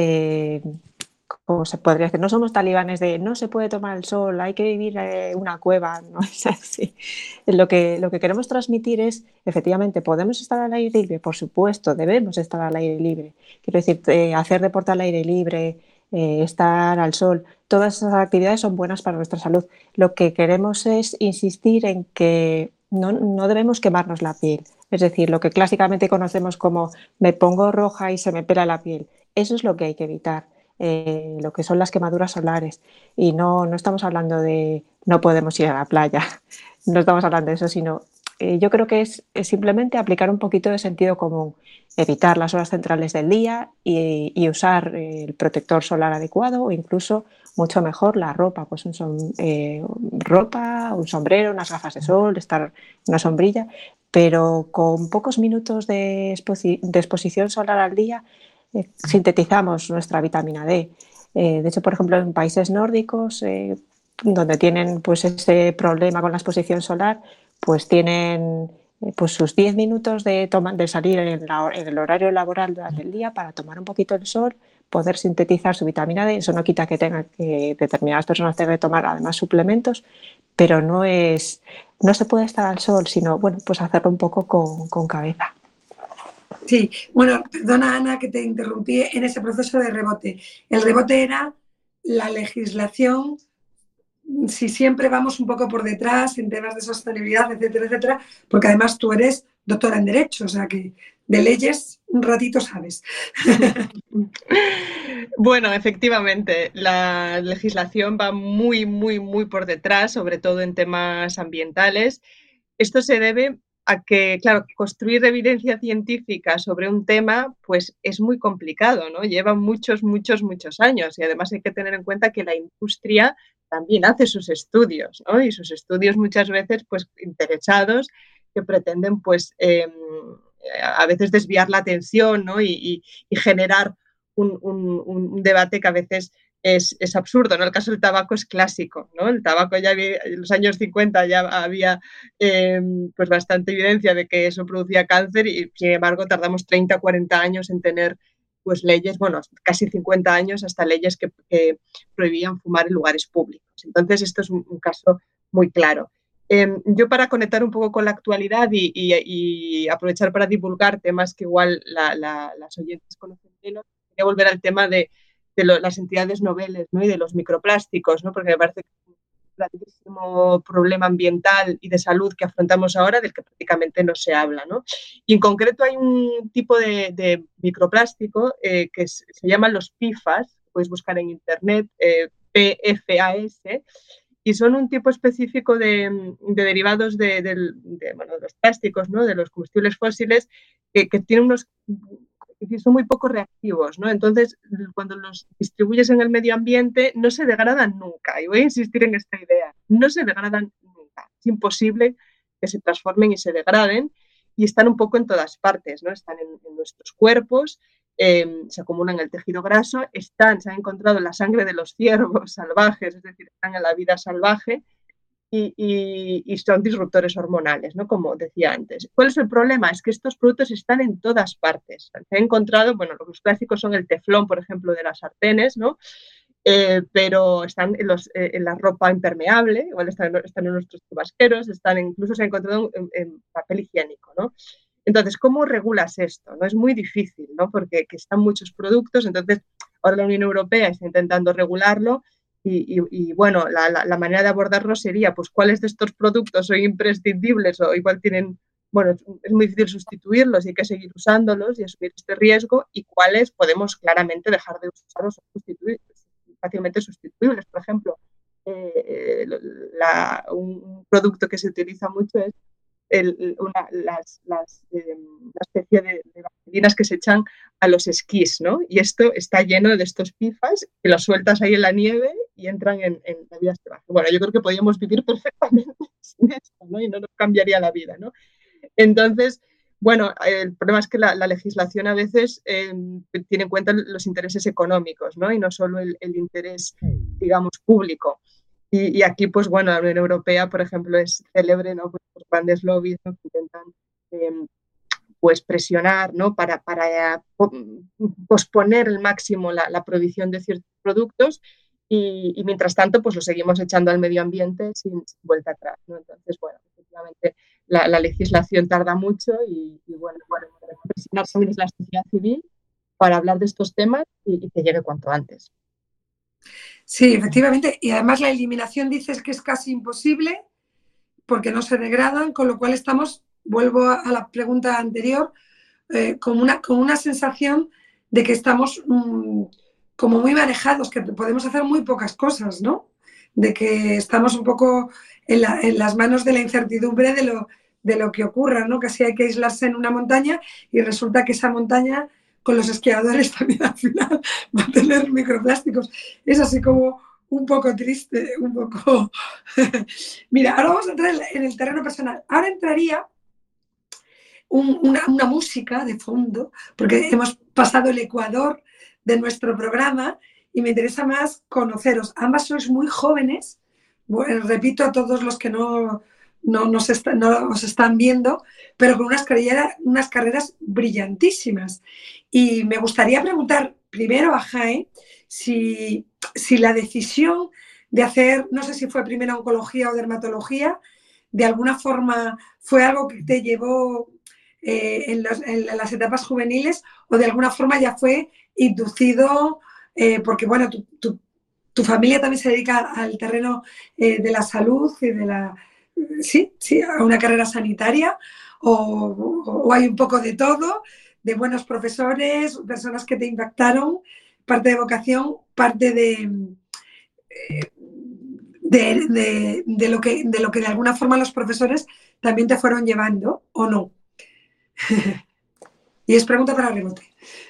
como se podría decir, no somos talibanes de no se puede tomar el sol, hay que vivir en una cueva, no es así. Lo que queremos transmitir es, efectivamente, ¿podemos estar al aire libre? Por supuesto, debemos estar al aire libre. Quiero decir, hacer deporte al aire libre, estar al sol, todas esas actividades son buenas para nuestra salud. Lo que queremos es insistir en que no debemos quemarnos la piel. Es decir, lo que clásicamente conocemos como me pongo roja y se me pela la piel, eso es lo que hay que evitar. Lo que son las quemaduras solares. Y no estamos hablando de no podemos ir a la playa, no estamos hablando de eso, sino yo creo que es simplemente aplicar un poquito de sentido común, evitar las horas centrales del día y usar el protector solar adecuado o incluso mucho mejor la ropa, pues ropa, un sombrero, unas gafas de sol, estar en una sombrilla, pero con pocos minutos de exposición solar al día sintetizamos nuestra vitamina D. De hecho, por ejemplo, en países nórdicos, donde tienen pues ese problema con la exposición solar, pues tienen pues sus 10 minutos de salir en el horario laboral durante el día para tomar un poquito el sol, poder sintetizar su vitamina D. Eso no quita que determinadas personas tengan que tomar además suplementos, pero no se puede estar al sol, sino bueno, pues hacerlo un poco con cabeza. Sí, bueno, perdona Ana que te interrumpí en ese proceso de rebote. El rebote era la legislación, si siempre vamos un poco por detrás en temas de sostenibilidad, etcétera, etcétera, porque además tú eres doctora en Derecho, o sea que de leyes un ratito sabes. Bueno, efectivamente, la legislación va muy, muy, muy por detrás, sobre todo en temas ambientales. Esto se debe a que, claro, construir evidencia científica sobre un tema, pues es muy complicado, ¿no? Lleva muchos, muchos, muchos años y además hay que tener en cuenta que la industria también hace sus estudios, ¿no? Y sus estudios muchas veces, pues, interesados que pretenden, pues, a veces desviar la atención, ¿no? y generar un debate que a veces es absurdo, ¿no? El caso del tabaco es clásico, ¿no? El tabaco ya en los años 50 ya había pues bastante evidencia de que eso producía cáncer y sin embargo tardamos 30, 40 años en tener pues leyes, bueno, casi 50 años hasta leyes que prohibían fumar en lugares públicos. Entonces esto es un caso muy claro. Yo para conectar un poco con la actualidad y aprovechar para divulgar temas que igual las oyentes conocen menos, quería volver al tema de las entidades noveles, ¿no? Y de los microplásticos, ¿no? Porque me parece que es un grandísimo problema ambiental y de salud que afrontamos ahora del que prácticamente no se habla, ¿no? Y en concreto hay un tipo de microplástico que se llaman los PFAS, podéis buscar en internet, PFAS, y son un tipo específico de derivados de los plásticos, ¿no? De los combustibles fósiles que tienen son muy poco reactivos, ¿no? Entonces, cuando los distribuyes en el medio ambiente, no se degradan nunca. Y voy a insistir en esta idea. No se degradan nunca. Es imposible que se transformen y se degraden y están un poco en todas partes, ¿no? Están en nuestros cuerpos, se acumulan en el tejido graso, se han encontrado en la sangre de los ciervos salvajes, es decir, están en la vida salvaje, y son disruptores hormonales, ¿no? Como decía antes. ¿Cuál es el problema? Es que estos productos están en todas partes. Se ha encontrado, bueno, los clásicos son el teflón, por ejemplo, de las sartenes, ¿no? Pero están en la ropa impermeable, igual están en nuestros chubasqueros, incluso se ha encontrado en papel higiénico, ¿no? Entonces, ¿cómo regulas esto? No es muy difícil, ¿no? Porque están muchos productos, entonces ahora la Unión Europea está intentando regularlo. Y bueno, la manera de abordarlo sería, pues, ¿cuáles de estos productos son imprescindibles o igual tienen, bueno, es muy difícil sustituirlos y hay que seguir usándolos y asumir este riesgo, y cuáles podemos claramente dejar de usar o sustituir, fácilmente sustituibles? Por ejemplo, un producto que se utiliza mucho es la especie de vaselinas que se echan a los esquís, ¿no? Y esto está lleno de estos PFAS que los sueltas ahí en la nieve y entran en la vida salvaje. Bueno, yo creo que podríamos vivir perfectamente sin esto, ¿no? Y no nos cambiaría la vida, ¿no? Entonces, bueno, el problema es que la legislación a veces tiene en cuenta los intereses económicos, ¿no? Y no solo el interés, digamos, público. Y aquí, pues bueno, la Unión Europea, por ejemplo, es célebre, ¿no? Pues los grandes lobbies, ¿no? Que intentan pues presionar, ¿no? Para posponer al máximo la prohibición de ciertos productos, y mientras tanto, pues lo seguimos echando al medio ambiente sin vuelta atrás, ¿no? Entonces, bueno, efectivamente la legislación tarda mucho, y bueno, presionar también es la sociedad civil para hablar de estos temas y que llegue cuanto antes. Sí, efectivamente. Y además la eliminación dices que es casi imposible porque no se degradan, con lo cual vuelvo a la pregunta anterior, con una sensación de que estamos como muy manejados, que podemos hacer muy pocas cosas, ¿no? De que estamos un poco en las manos de la incertidumbre de lo que ocurra, ¿no? Casi hay que aislarse en una montaña y resulta que esa montaña, con los esquiadores también al final, va a tener microplásticos. Es así como un poco triste, un poco... Mira, ahora vamos a entrar en el terreno personal. Ahora entraría una música de fondo, porque hemos pasado el Ecuador de nuestro programa y me interesa más conoceros. Ambas sois muy jóvenes. Bueno, repito a todos los que no os están viendo, pero con unas carreras brillantísimas. Y me gustaría preguntar primero a Jaime si la decisión de hacer, no sé si fue primero oncología o dermatología, de alguna forma fue algo que te llevó en las etapas juveniles, o de alguna forma ya fue inducido, porque bueno, tu familia también se dedica al terreno de la salud y de la... Sí, a una carrera sanitaria, o hay un poco de todo, de buenos profesores, personas que te impactaron, parte de vocación, parte de lo que de alguna forma los profesores también te fueron llevando, ¿o no? Y es pregunta para rebote.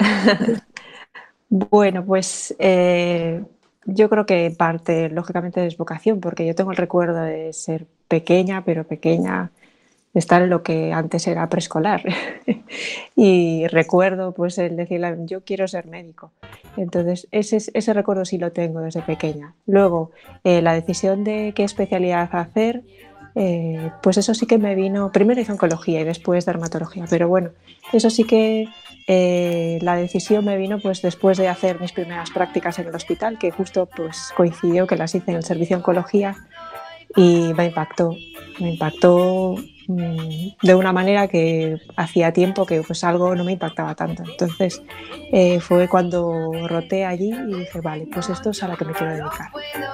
Bueno, pues yo creo que parte, lógicamente, es vocación, porque yo tengo el recuerdo de ser pequeña, pero pequeña, de estar en lo que antes era preescolar. Y recuerdo pues el decirle, yo quiero ser médico. Entonces ese recuerdo sí lo tengo desde pequeña. Luego, la decisión de qué especialidad hacer, pues eso sí que me vino, primero hice oncología y después dermatología, pero bueno, eso sí que la decisión me vino pues después de hacer mis primeras prácticas en el hospital, que justo pues coincidió que las hice en el servicio de oncología, y me impactó de una manera que hacía tiempo que pues algo no me impactaba tanto. Entonces fue cuando roté allí y dije, vale, pues esto es a lo que me quiero dedicar.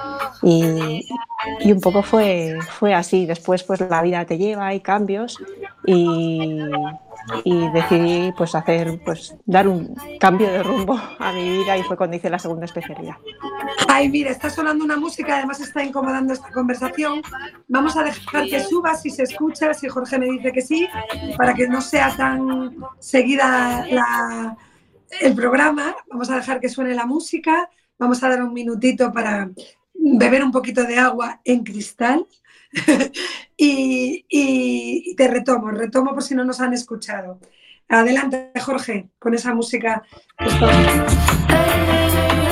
Y un poco fue así. Después pues la vida te lleva, hay cambios, y decidí pues dar un cambio de rumbo a mi vida, y fue cuando hice la segunda especialidad. Ay, mira, está sonando una música, además está incomodando esta conversación. Vamos a dejar que suba, si se escucha, si Jorge me dice que sí, para que no sea tan seguida el programa. Vamos a dejar que suene la música, vamos a dar un minutito para beber un poquito de agua en cristal y te retomo por si no nos han escuchado. Adelante, Jorge, con esa música que está...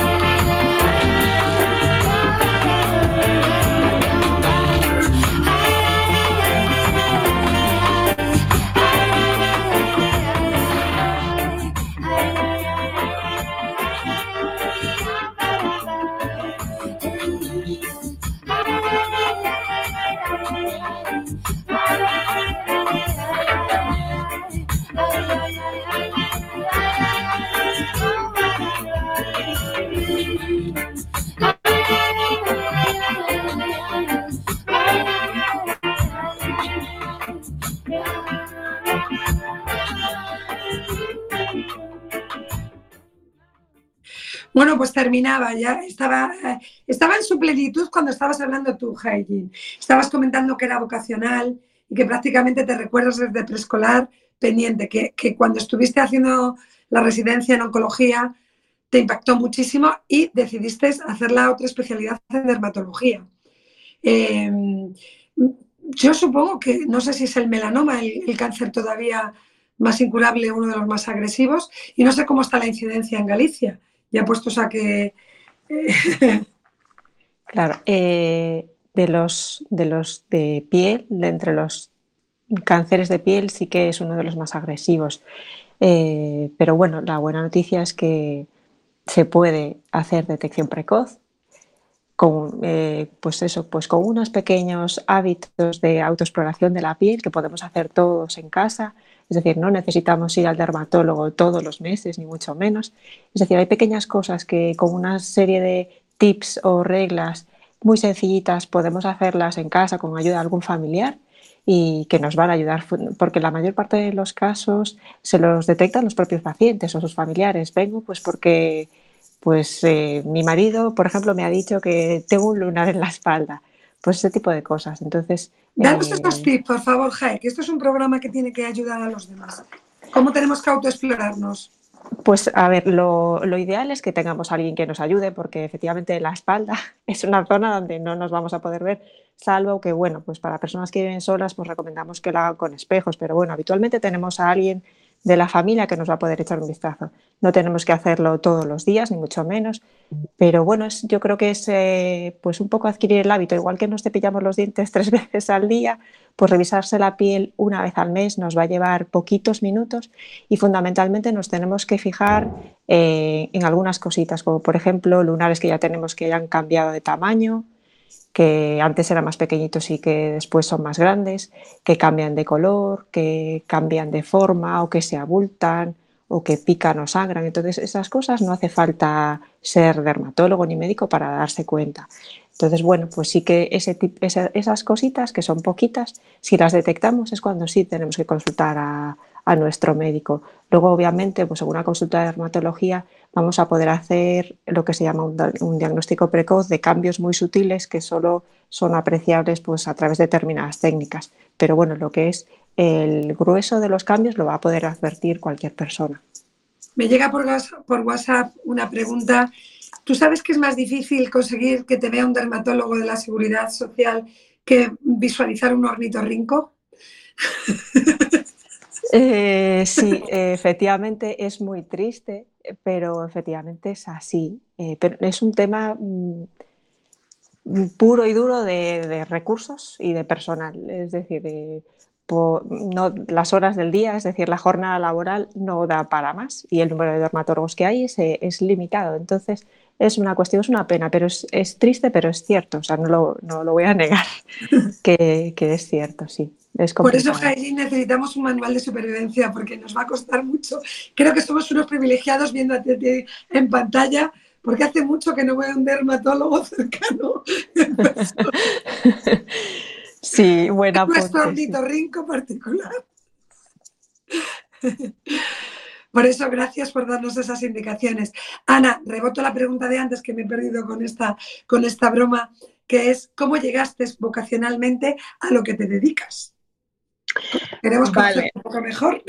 Bueno, pues terminaba, ya estaba en su plenitud cuando estabas hablando tú, Hailin. Estabas comentando que era vocacional y que prácticamente te recuerdas desde preescolar pendiente, que cuando estuviste haciendo la residencia en oncología te impactó muchísimo y decidiste hacer la otra especialidad en dermatología. Yo supongo que, no sé si es el melanoma, el cáncer todavía más incurable, uno de los más agresivos, y no sé cómo está la incidencia en Galicia. Ya puestos a que... Claro, de los de piel, de entre los cánceres de piel sí que es uno de los más agresivos. Pero bueno, la buena noticia es que se puede hacer detección precoz con, pues con unos pequeños hábitos de autoexploración de la piel que podemos hacer todos en casa. Es decir, no necesitamos ir al dermatólogo todos los meses, ni mucho menos. Es decir, hay pequeñas cosas que con una serie de tips o reglas muy sencillitas podemos hacerlas en casa con ayuda de algún familiar y que nos van a ayudar, porque la mayor parte de los casos se los detectan los propios pacientes o sus familiares. Vengo pues porque mi marido, por ejemplo, me ha dicho que tengo un lunar en la espalda. Pues ese tipo de cosas. Entonces, danos estos tips, por favor, Jai, que esto es un programa que tiene que ayudar a los demás. ¿Cómo tenemos que autoexplorarnos? Pues a ver, lo ideal es que tengamos a alguien que nos ayude, porque efectivamente la espalda es una zona donde no nos vamos a poder ver, salvo que, bueno, pues para personas que viven solas, pues recomendamos que lo hagan con espejos, pero bueno, habitualmente tenemos a alguien de la familia que nos va a poder echar un vistazo. No tenemos que hacerlo todos los días, ni mucho menos, pero bueno, yo creo que es pues un poco adquirir el hábito, igual que nos cepillamos los dientes 3 veces al día, pues revisarse la piel una vez al mes nos va a llevar poquitos minutos y fundamentalmente nos tenemos que fijar en algunas cositas, como por ejemplo lunares que ya tenemos que hayan cambiado de tamaño, que antes eran más pequeñitos y que después son más grandes, que cambian de color, que cambian de forma o que se abultan o que pican o sangran. Entonces, esas cosas no hace falta ser dermatólogo ni médico para darse cuenta. Entonces, bueno, pues sí que esas cositas, que son poquitas, si las detectamos es cuando sí tenemos que consultar a nuestro médico. Luego, obviamente, pues en una consulta de dermatología vamos a poder hacer lo que se llama un diagnóstico precoz de cambios muy sutiles que solo son apreciables pues, a través de determinadas técnicas. Pero bueno, lo que es el grueso de los cambios lo va a poder advertir cualquier persona. Me llega por WhatsApp una pregunta. ¿Tú sabes que es más difícil conseguir que te vea un dermatólogo de la Seguridad Social que visualizar un ornitorrinco? Sí, efectivamente es muy triste, pero efectivamente es así. Pero es un tema puro y duro de recursos y de personal. Es decir, no, las horas del día, es decir, la jornada laboral no da para más y el número de dermatólogos que hay es limitado. Entonces, es una cuestión, es una pena, pero es triste, pero es cierto. O sea, no lo voy a negar que es cierto, sí. Es por eso, complicado. Hailin, necesitamos un manual de supervivencia porque nos va a costar mucho. Creo que somos unos privilegiados viendo a Tete en pantalla porque hace mucho que no veo un dermatólogo cercano. Sí, buena Es nuestro apunte, sí. ornitorrinco particular. Por eso, gracias por darnos esas indicaciones. Ana, reboto la pregunta de antes que me he perdido con esta broma, que es ¿cómo llegaste vocacionalmente a lo que te dedicas? Queremos conocer un poco mejor.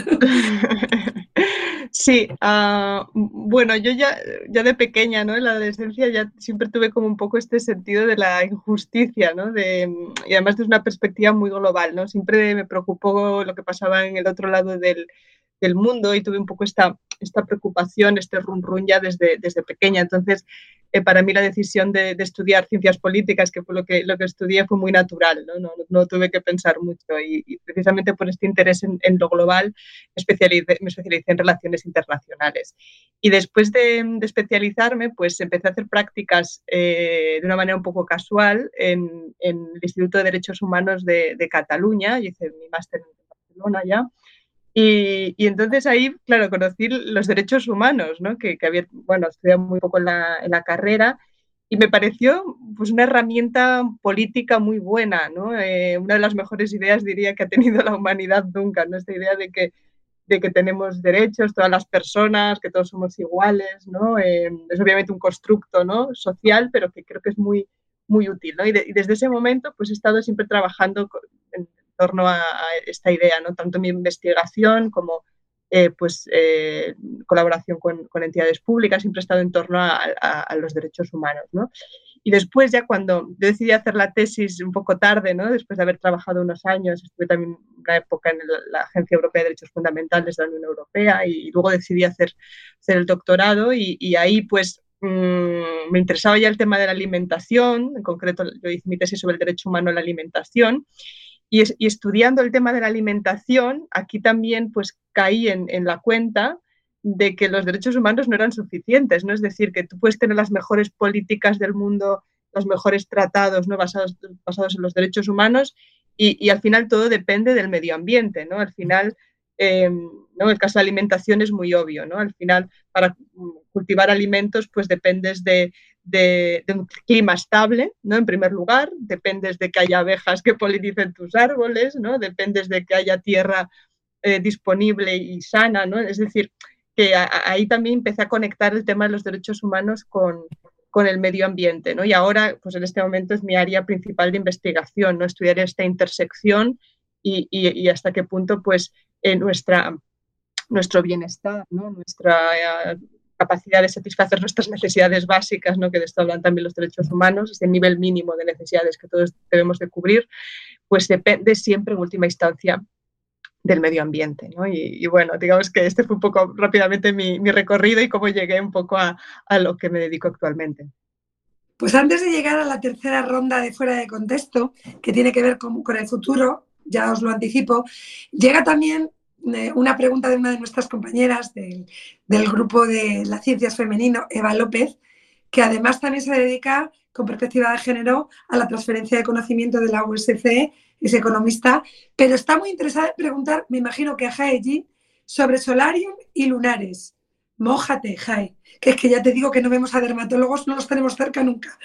Sí, bueno, yo ya de pequeña, ¿no? En la adolescencia ya siempre tuve como un poco este sentido de la injusticia, ¿no? Y además desde una perspectiva muy global, ¿no? Siempre me preocupó lo que pasaba en el otro lado del del mundo y tuve un poco esta preocupación, este run ya desde pequeña. Entonces, para mí la decisión de estudiar ciencias políticas, que fue lo que estudié, fue muy natural, no tuve que pensar mucho y precisamente por este interés en lo global me especialicé en relaciones internacionales. Y después de especializarme, pues empecé a hacer prácticas de una manera un poco casual en el Instituto de Derechos Humanos de Cataluña. Yo hice mi máster en Barcelona ya. Y entonces ahí, claro, conocí los derechos humanos, ¿no? que había, estudiado muy poco en la carrera y me pareció pues, una herramienta política muy buena, ¿no? Una de las mejores ideas, diría, que ha tenido la humanidad nunca, ¿no? Esta idea de que tenemos derechos, todas las personas, que todos somos iguales, ¿no? Es obviamente un constructo, ¿no? social, pero que creo que es muy, muy útil, ¿no? Y desde ese momento pues he estado siempre trabajando en torno a esta idea, ¿no? Tanto mi investigación como colaboración con entidades públicas, siempre he estado en torno a los derechos humanos, ¿no? Y después ya cuando yo decidí hacer la tesis un poco tarde, ¿no? Después de haber trabajado unos años, estuve también una época en la Agencia Europea de Derechos Fundamentales de la Unión Europea y luego decidí hacer el doctorado y ahí pues me interesaba ya el tema de la alimentación, en concreto yo hice mi tesis sobre el derecho humano a la alimentación y estudiando el tema de la alimentación, aquí también pues caí en la cuenta de que los derechos humanos no eran suficientes, ¿no? Es decir, que tú puedes tener las mejores políticas del mundo, los mejores tratados, ¿no? basados en los derechos humanos y al final todo depende del medio ambiente, ¿no? Al final, ¿no? El caso de la alimentación es muy obvio, ¿no? Al final, para cultivar alimentos, pues dependes de un clima estable, ¿no? En primer lugar, dependes de que haya abejas que polinicen tus árboles, ¿no? Dependes de que haya tierra disponible y sana, ¿no? Es decir, que ahí también empecé a conectar el tema de los derechos humanos con el medio ambiente, ¿no? Y ahora, pues en este momento es mi área principal de investigación, ¿no? Estudiar esta intersección y hasta qué punto, pues, nuestro bienestar, ¿no? Nuestra capacidad de satisfacer nuestras necesidades básicas, ¿no? Que de esto hablan también los derechos humanos, ese nivel mínimo de necesidades que todos debemos de cubrir, pues depende siempre en última instancia del medio ambiente, ¿no? Y bueno, digamos que este fue un poco rápidamente mi recorrido y cómo llegué un poco a lo que me dedico actualmente. Pues antes de llegar a la tercera ronda de Fuera de Contexto, que tiene que ver con el futuro, ya os lo anticipo, llega también una pregunta de una de nuestras compañeras del grupo de las ciencias femenino, Eva López, que además también se dedica con perspectiva de género a la transferencia de conocimiento de la USCE, es economista, pero está muy interesada en preguntar, me imagino que a Jae, sobre solarium y lunares. Mójate, Jae, que es que ya te digo que no vemos a dermatólogos, no los tenemos cerca nunca.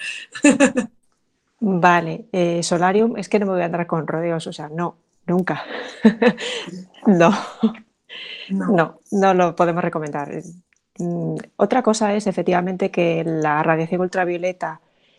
Vale, solarium, es que no me voy a andar con rodeos, o sea, no, nunca. No lo podemos recomendar. Otra cosa es efectivamente que la radiación ultravioleta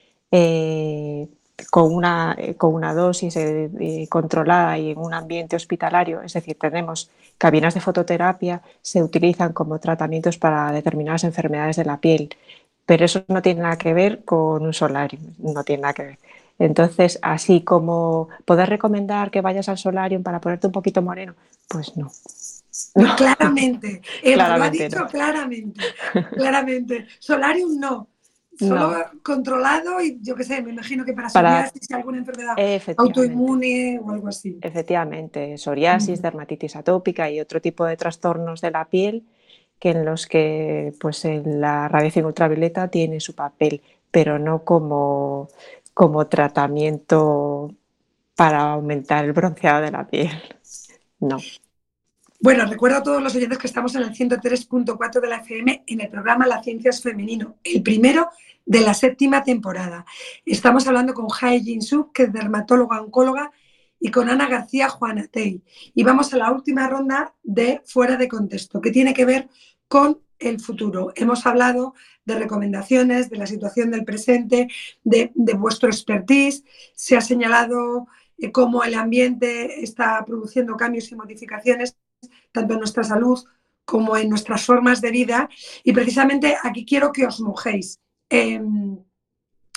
con una dosis controlada y en un ambiente hospitalario, es decir, tenemos cabinas de fototerapia, se utilizan como tratamientos para determinadas enfermedades de la piel, pero eso no tiene nada que ver con un solarium, no tiene nada que ver. Entonces, así como poder recomendar que vayas al solarium para ponerte un poquito moreno, pues no. No. Claramente, Eva claramente lo ha dicho no. claramente. Solarium no. Solo controlado y yo qué sé, me imagino que para psoriasis, alguna enfermedad autoinmune o algo así. Efectivamente, psoriasis, dermatitis atópica y otro tipo de trastornos de la piel que en los que pues, la radiación ultravioleta tiene su papel, pero no como tratamiento para aumentar el bronceado de la piel. No. Bueno, recuerdo a todos los oyentes que estamos en el 103.4 de la FM en el programa La Ciencia es Femenino, el primero de la 7ª temporada. Estamos hablando con Jae Jin-suk, que es dermatóloga oncóloga, y con Ana García Juanatey. Y vamos a la última ronda de Fuera de Contexto, que tiene que ver con el futuro. Hemos hablado de recomendaciones, de la situación del presente, de vuestro expertise. Se ha señalado cómo el ambiente está produciendo cambios y modificaciones tanto en nuestra salud como en nuestras formas de vida. Y precisamente aquí quiero que os mojéis.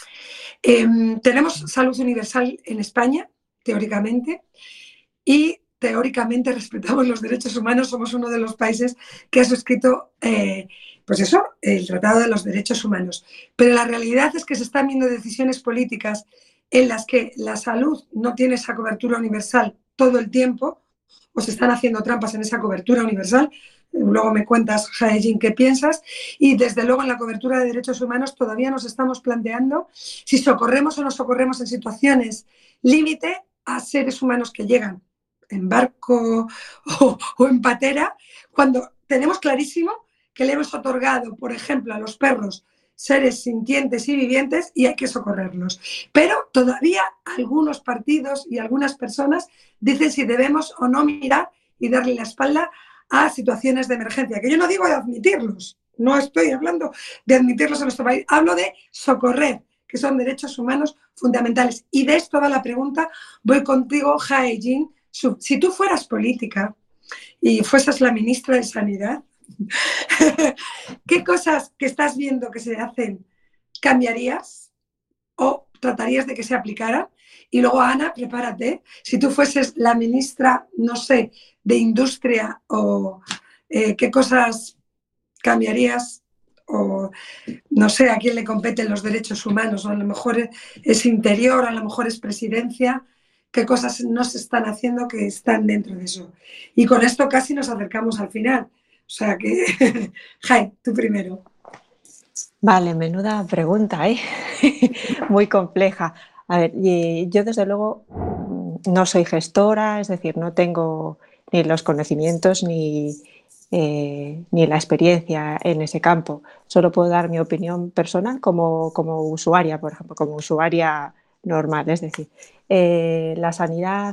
Tenemos salud universal en España, teóricamente, y teóricamente respetamos los derechos humanos, somos uno de los países que ha suscrito, pues eso, el Tratado de los Derechos Humanos. Pero la realidad es que se están viendo decisiones políticas en las que la salud no tiene esa cobertura universal todo el tiempo, o se están haciendo trampas en esa cobertura universal. Luego me cuentas, Hae-Jin, qué piensas. Y desde luego en la cobertura de derechos humanos todavía nos estamos planteando si socorremos o no socorremos en situaciones límite a seres humanos que llegan en barco o en patera, cuando tenemos clarísimo que le hemos otorgado, por ejemplo, a los perros seres sintientes y vivientes y hay que socorrerlos. Pero todavía algunos partidos y algunas personas dicen si debemos o no mirar y darle la espalda a situaciones de emergencia, que yo no digo de admitirlos, no estoy hablando de admitirlos en nuestro país, hablo de socorrer, que son derechos humanos fundamentales. Y de esto va la pregunta, voy contigo, Hae-Jin. Si tú fueras política y fueses la ministra de Sanidad, ¿qué cosas que estás viendo que se hacen cambiarías o tratarías de que se aplicaran? Y luego, Ana, prepárate, si tú fueses la ministra, no sé, de Industria, o qué cosas cambiarías, o no sé a quién le competen los derechos humanos, o a lo mejor es Interior, a lo mejor es Presidencia, qué cosas no se están haciendo que están dentro de eso. Y con esto casi nos acercamos al final. O sea que, Jai, tú primero. Vale, menuda pregunta, ¿eh? Muy compleja. A ver, yo desde luego no soy gestora, es decir, no tengo ni los conocimientos ni la experiencia en ese campo. Solo puedo dar mi opinión personal como usuaria, por ejemplo, como usuaria normal. Es decir, la sanidad,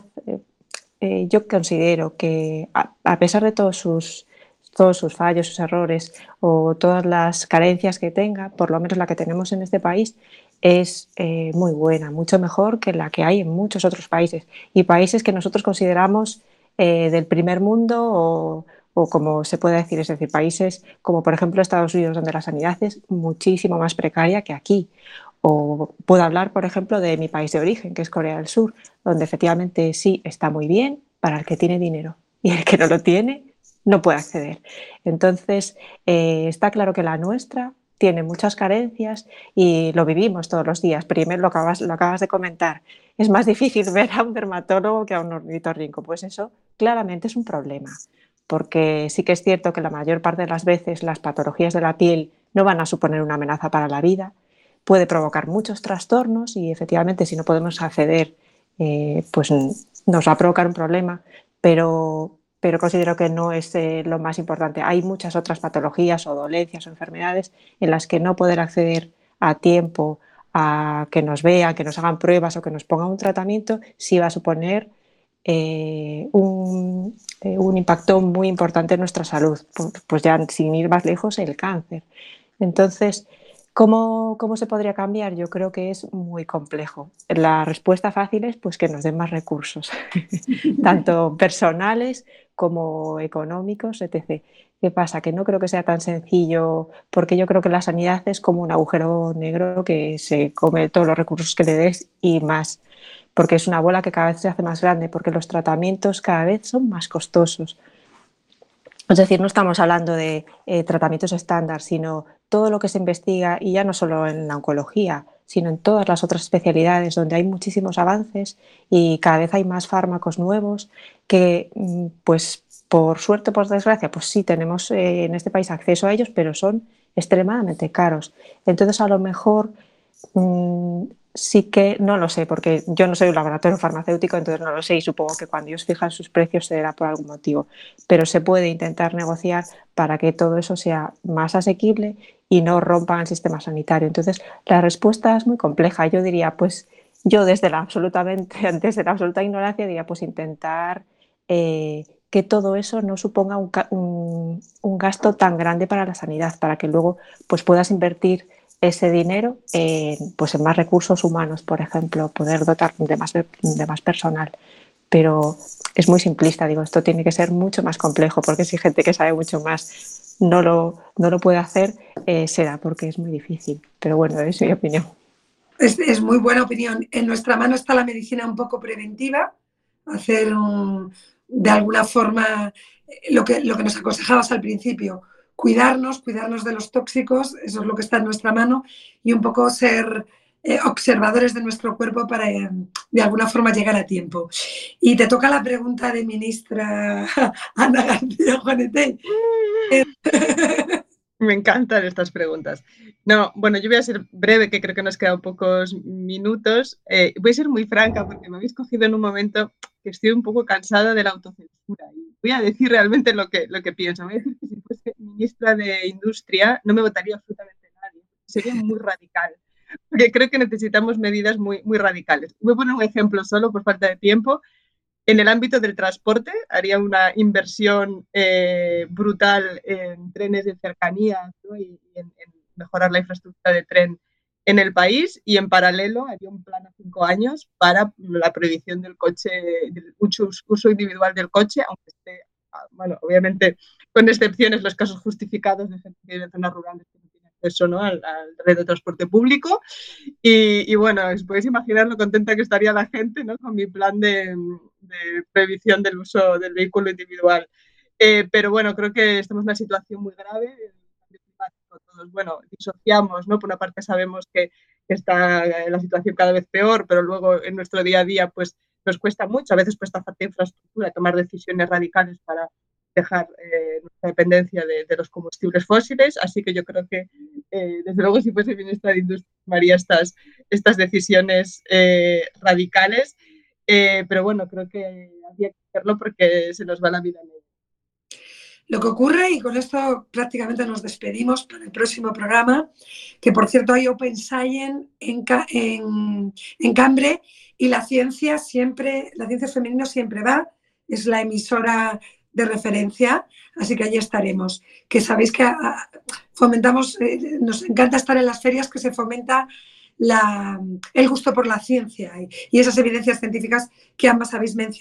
yo considero que a pesar de todos sus fallos, sus errores o todas las carencias que tenga, por lo menos la que tenemos en este país, es muy buena, mucho mejor que la que hay en muchos otros países. Y países que nosotros consideramos del primer mundo o como se puede decir, es decir, países como por ejemplo Estados Unidos, donde la sanidad es muchísimo más precaria que aquí. O puedo hablar, por ejemplo, de mi país de origen, que es Corea del Sur, donde efectivamente sí está muy bien para el que tiene dinero y el que no lo tiene no puede acceder. Entonces, está claro que la nuestra tiene muchas carencias y lo vivimos todos los días. Primero lo acabas de comentar, es más difícil ver a un dermatólogo que a un ornitorrinco. Pues eso claramente es un problema, porque sí que es cierto que la mayor parte de las veces las patologías de la piel no van a suponer una amenaza para la vida, puede provocar muchos trastornos y efectivamente si no podemos acceder, pues nos va a provocar un problema, pero considero que no es lo más importante. Hay muchas otras patologías o dolencias o enfermedades en las que no poder acceder a tiempo a que nos vean, que nos hagan pruebas o que nos pongan un tratamiento, sí va a suponer un impacto muy importante en nuestra salud. Pues ya sin ir más lejos, el cáncer. Entonces, ¿cómo se podría cambiar? Yo creo que es muy complejo. La respuesta fácil es pues, que nos den más recursos, tanto personales como económicos, etc. ¿Qué pasa? Que no creo que sea tan sencillo, porque yo creo que la sanidad es como un agujero negro que se come todos los recursos que le des y más, porque es una bola que cada vez se hace más grande, porque los tratamientos cada vez son más costosos. Es decir, no estamos hablando de tratamientos estándar, sino todo lo que se investiga, y ya no solo en la oncología, sino en todas las otras especialidades donde hay muchísimos avances y cada vez hay más fármacos nuevos que, pues por suerte o por desgracia, pues sí tenemos en este país acceso a ellos, pero son extremadamente caros. Entonces, a lo mejor sí que, no lo sé, porque yo no soy un laboratorio farmacéutico, entonces no lo sé y supongo que cuando ellos fijan sus precios será por algún motivo, pero se puede intentar negociar para que todo eso sea más asequible y no rompan el sistema sanitario. Entonces, la respuesta es muy compleja. Yo diría, pues, yo desde la absoluta ignorancia diría, pues intentar que todo eso no suponga un gasto tan grande para la sanidad, para que luego pues puedas invertir ese dinero pues en más recursos humanos, por ejemplo, poder dotar de más personal. Pero es muy simplista, digo, esto tiene que ser mucho más complejo, porque si gente que sabe mucho más no lo puede hacer, será porque es muy difícil. Pero bueno, es mi opinión. Es muy buena opinión. En nuestra mano está la medicina un poco preventiva, hacer de alguna forma, lo que nos aconsejabas al principio, cuidarnos de los tóxicos, eso es lo que está en nuestra mano, y un poco ser observadores de nuestro cuerpo para de alguna forma llegar a tiempo. Y te toca la pregunta de ministra Ana García Juanete. Me encantan estas preguntas. No, bueno, yo voy a ser breve, que creo que nos quedan pocos minutos. Voy a ser muy franca porque me habéis cogido en un momento que estoy un poco cansada de la autocensura. Y voy a decir realmente lo que pienso. Voy a decir que si fuese ministra de Industria no me votaría absolutamente nadie. Sería muy radical. Porque creo que necesitamos medidas muy, muy radicales. Voy a poner un ejemplo solo por falta de tiempo. En el ámbito del transporte haría una inversión brutal en trenes de cercanías, ¿no? y en mejorar la infraestructura de tren en el país, y en paralelo haría un plan a 5 años para la prohibición del coche, del uso individual del coche, aunque esté, bueno, obviamente con excepciones, los casos justificados de gente que vive en zonas rurales que no tiene acceso, ¿no? al red de transporte público. Y bueno, os podéis imaginar lo contenta que estaría la gente, ¿no? Con mi plan de prohibición del uso del vehículo individual. Pero bueno, creo que estamos en una situación muy grave. El cambio climático, todos, bueno, disociamos, ¿no? Por una parte sabemos que está la situación cada vez peor, pero luego en nuestro día a día pues nos cuesta mucho, a veces cuesta falta de infraestructura, tomar decisiones radicales para dejar nuestra dependencia de los combustibles fósiles. Así que yo creo que, desde luego, si fuese ministra de Industria, tomaría estas decisiones radicales. Pero bueno, creo que había que hacerlo porque se nos va la vida en ello. Lo que ocurre, y con esto prácticamente nos despedimos para el próximo programa, que por cierto hay Open Science en Cambre, y la ciencia femenino siempre va, es la emisora de referencia, así que allí estaremos. Que sabéis que fomentamos, nos encanta estar en las ferias que se fomenta el gusto por la ciencia y esas evidencias científicas que ambas habéis mencionado.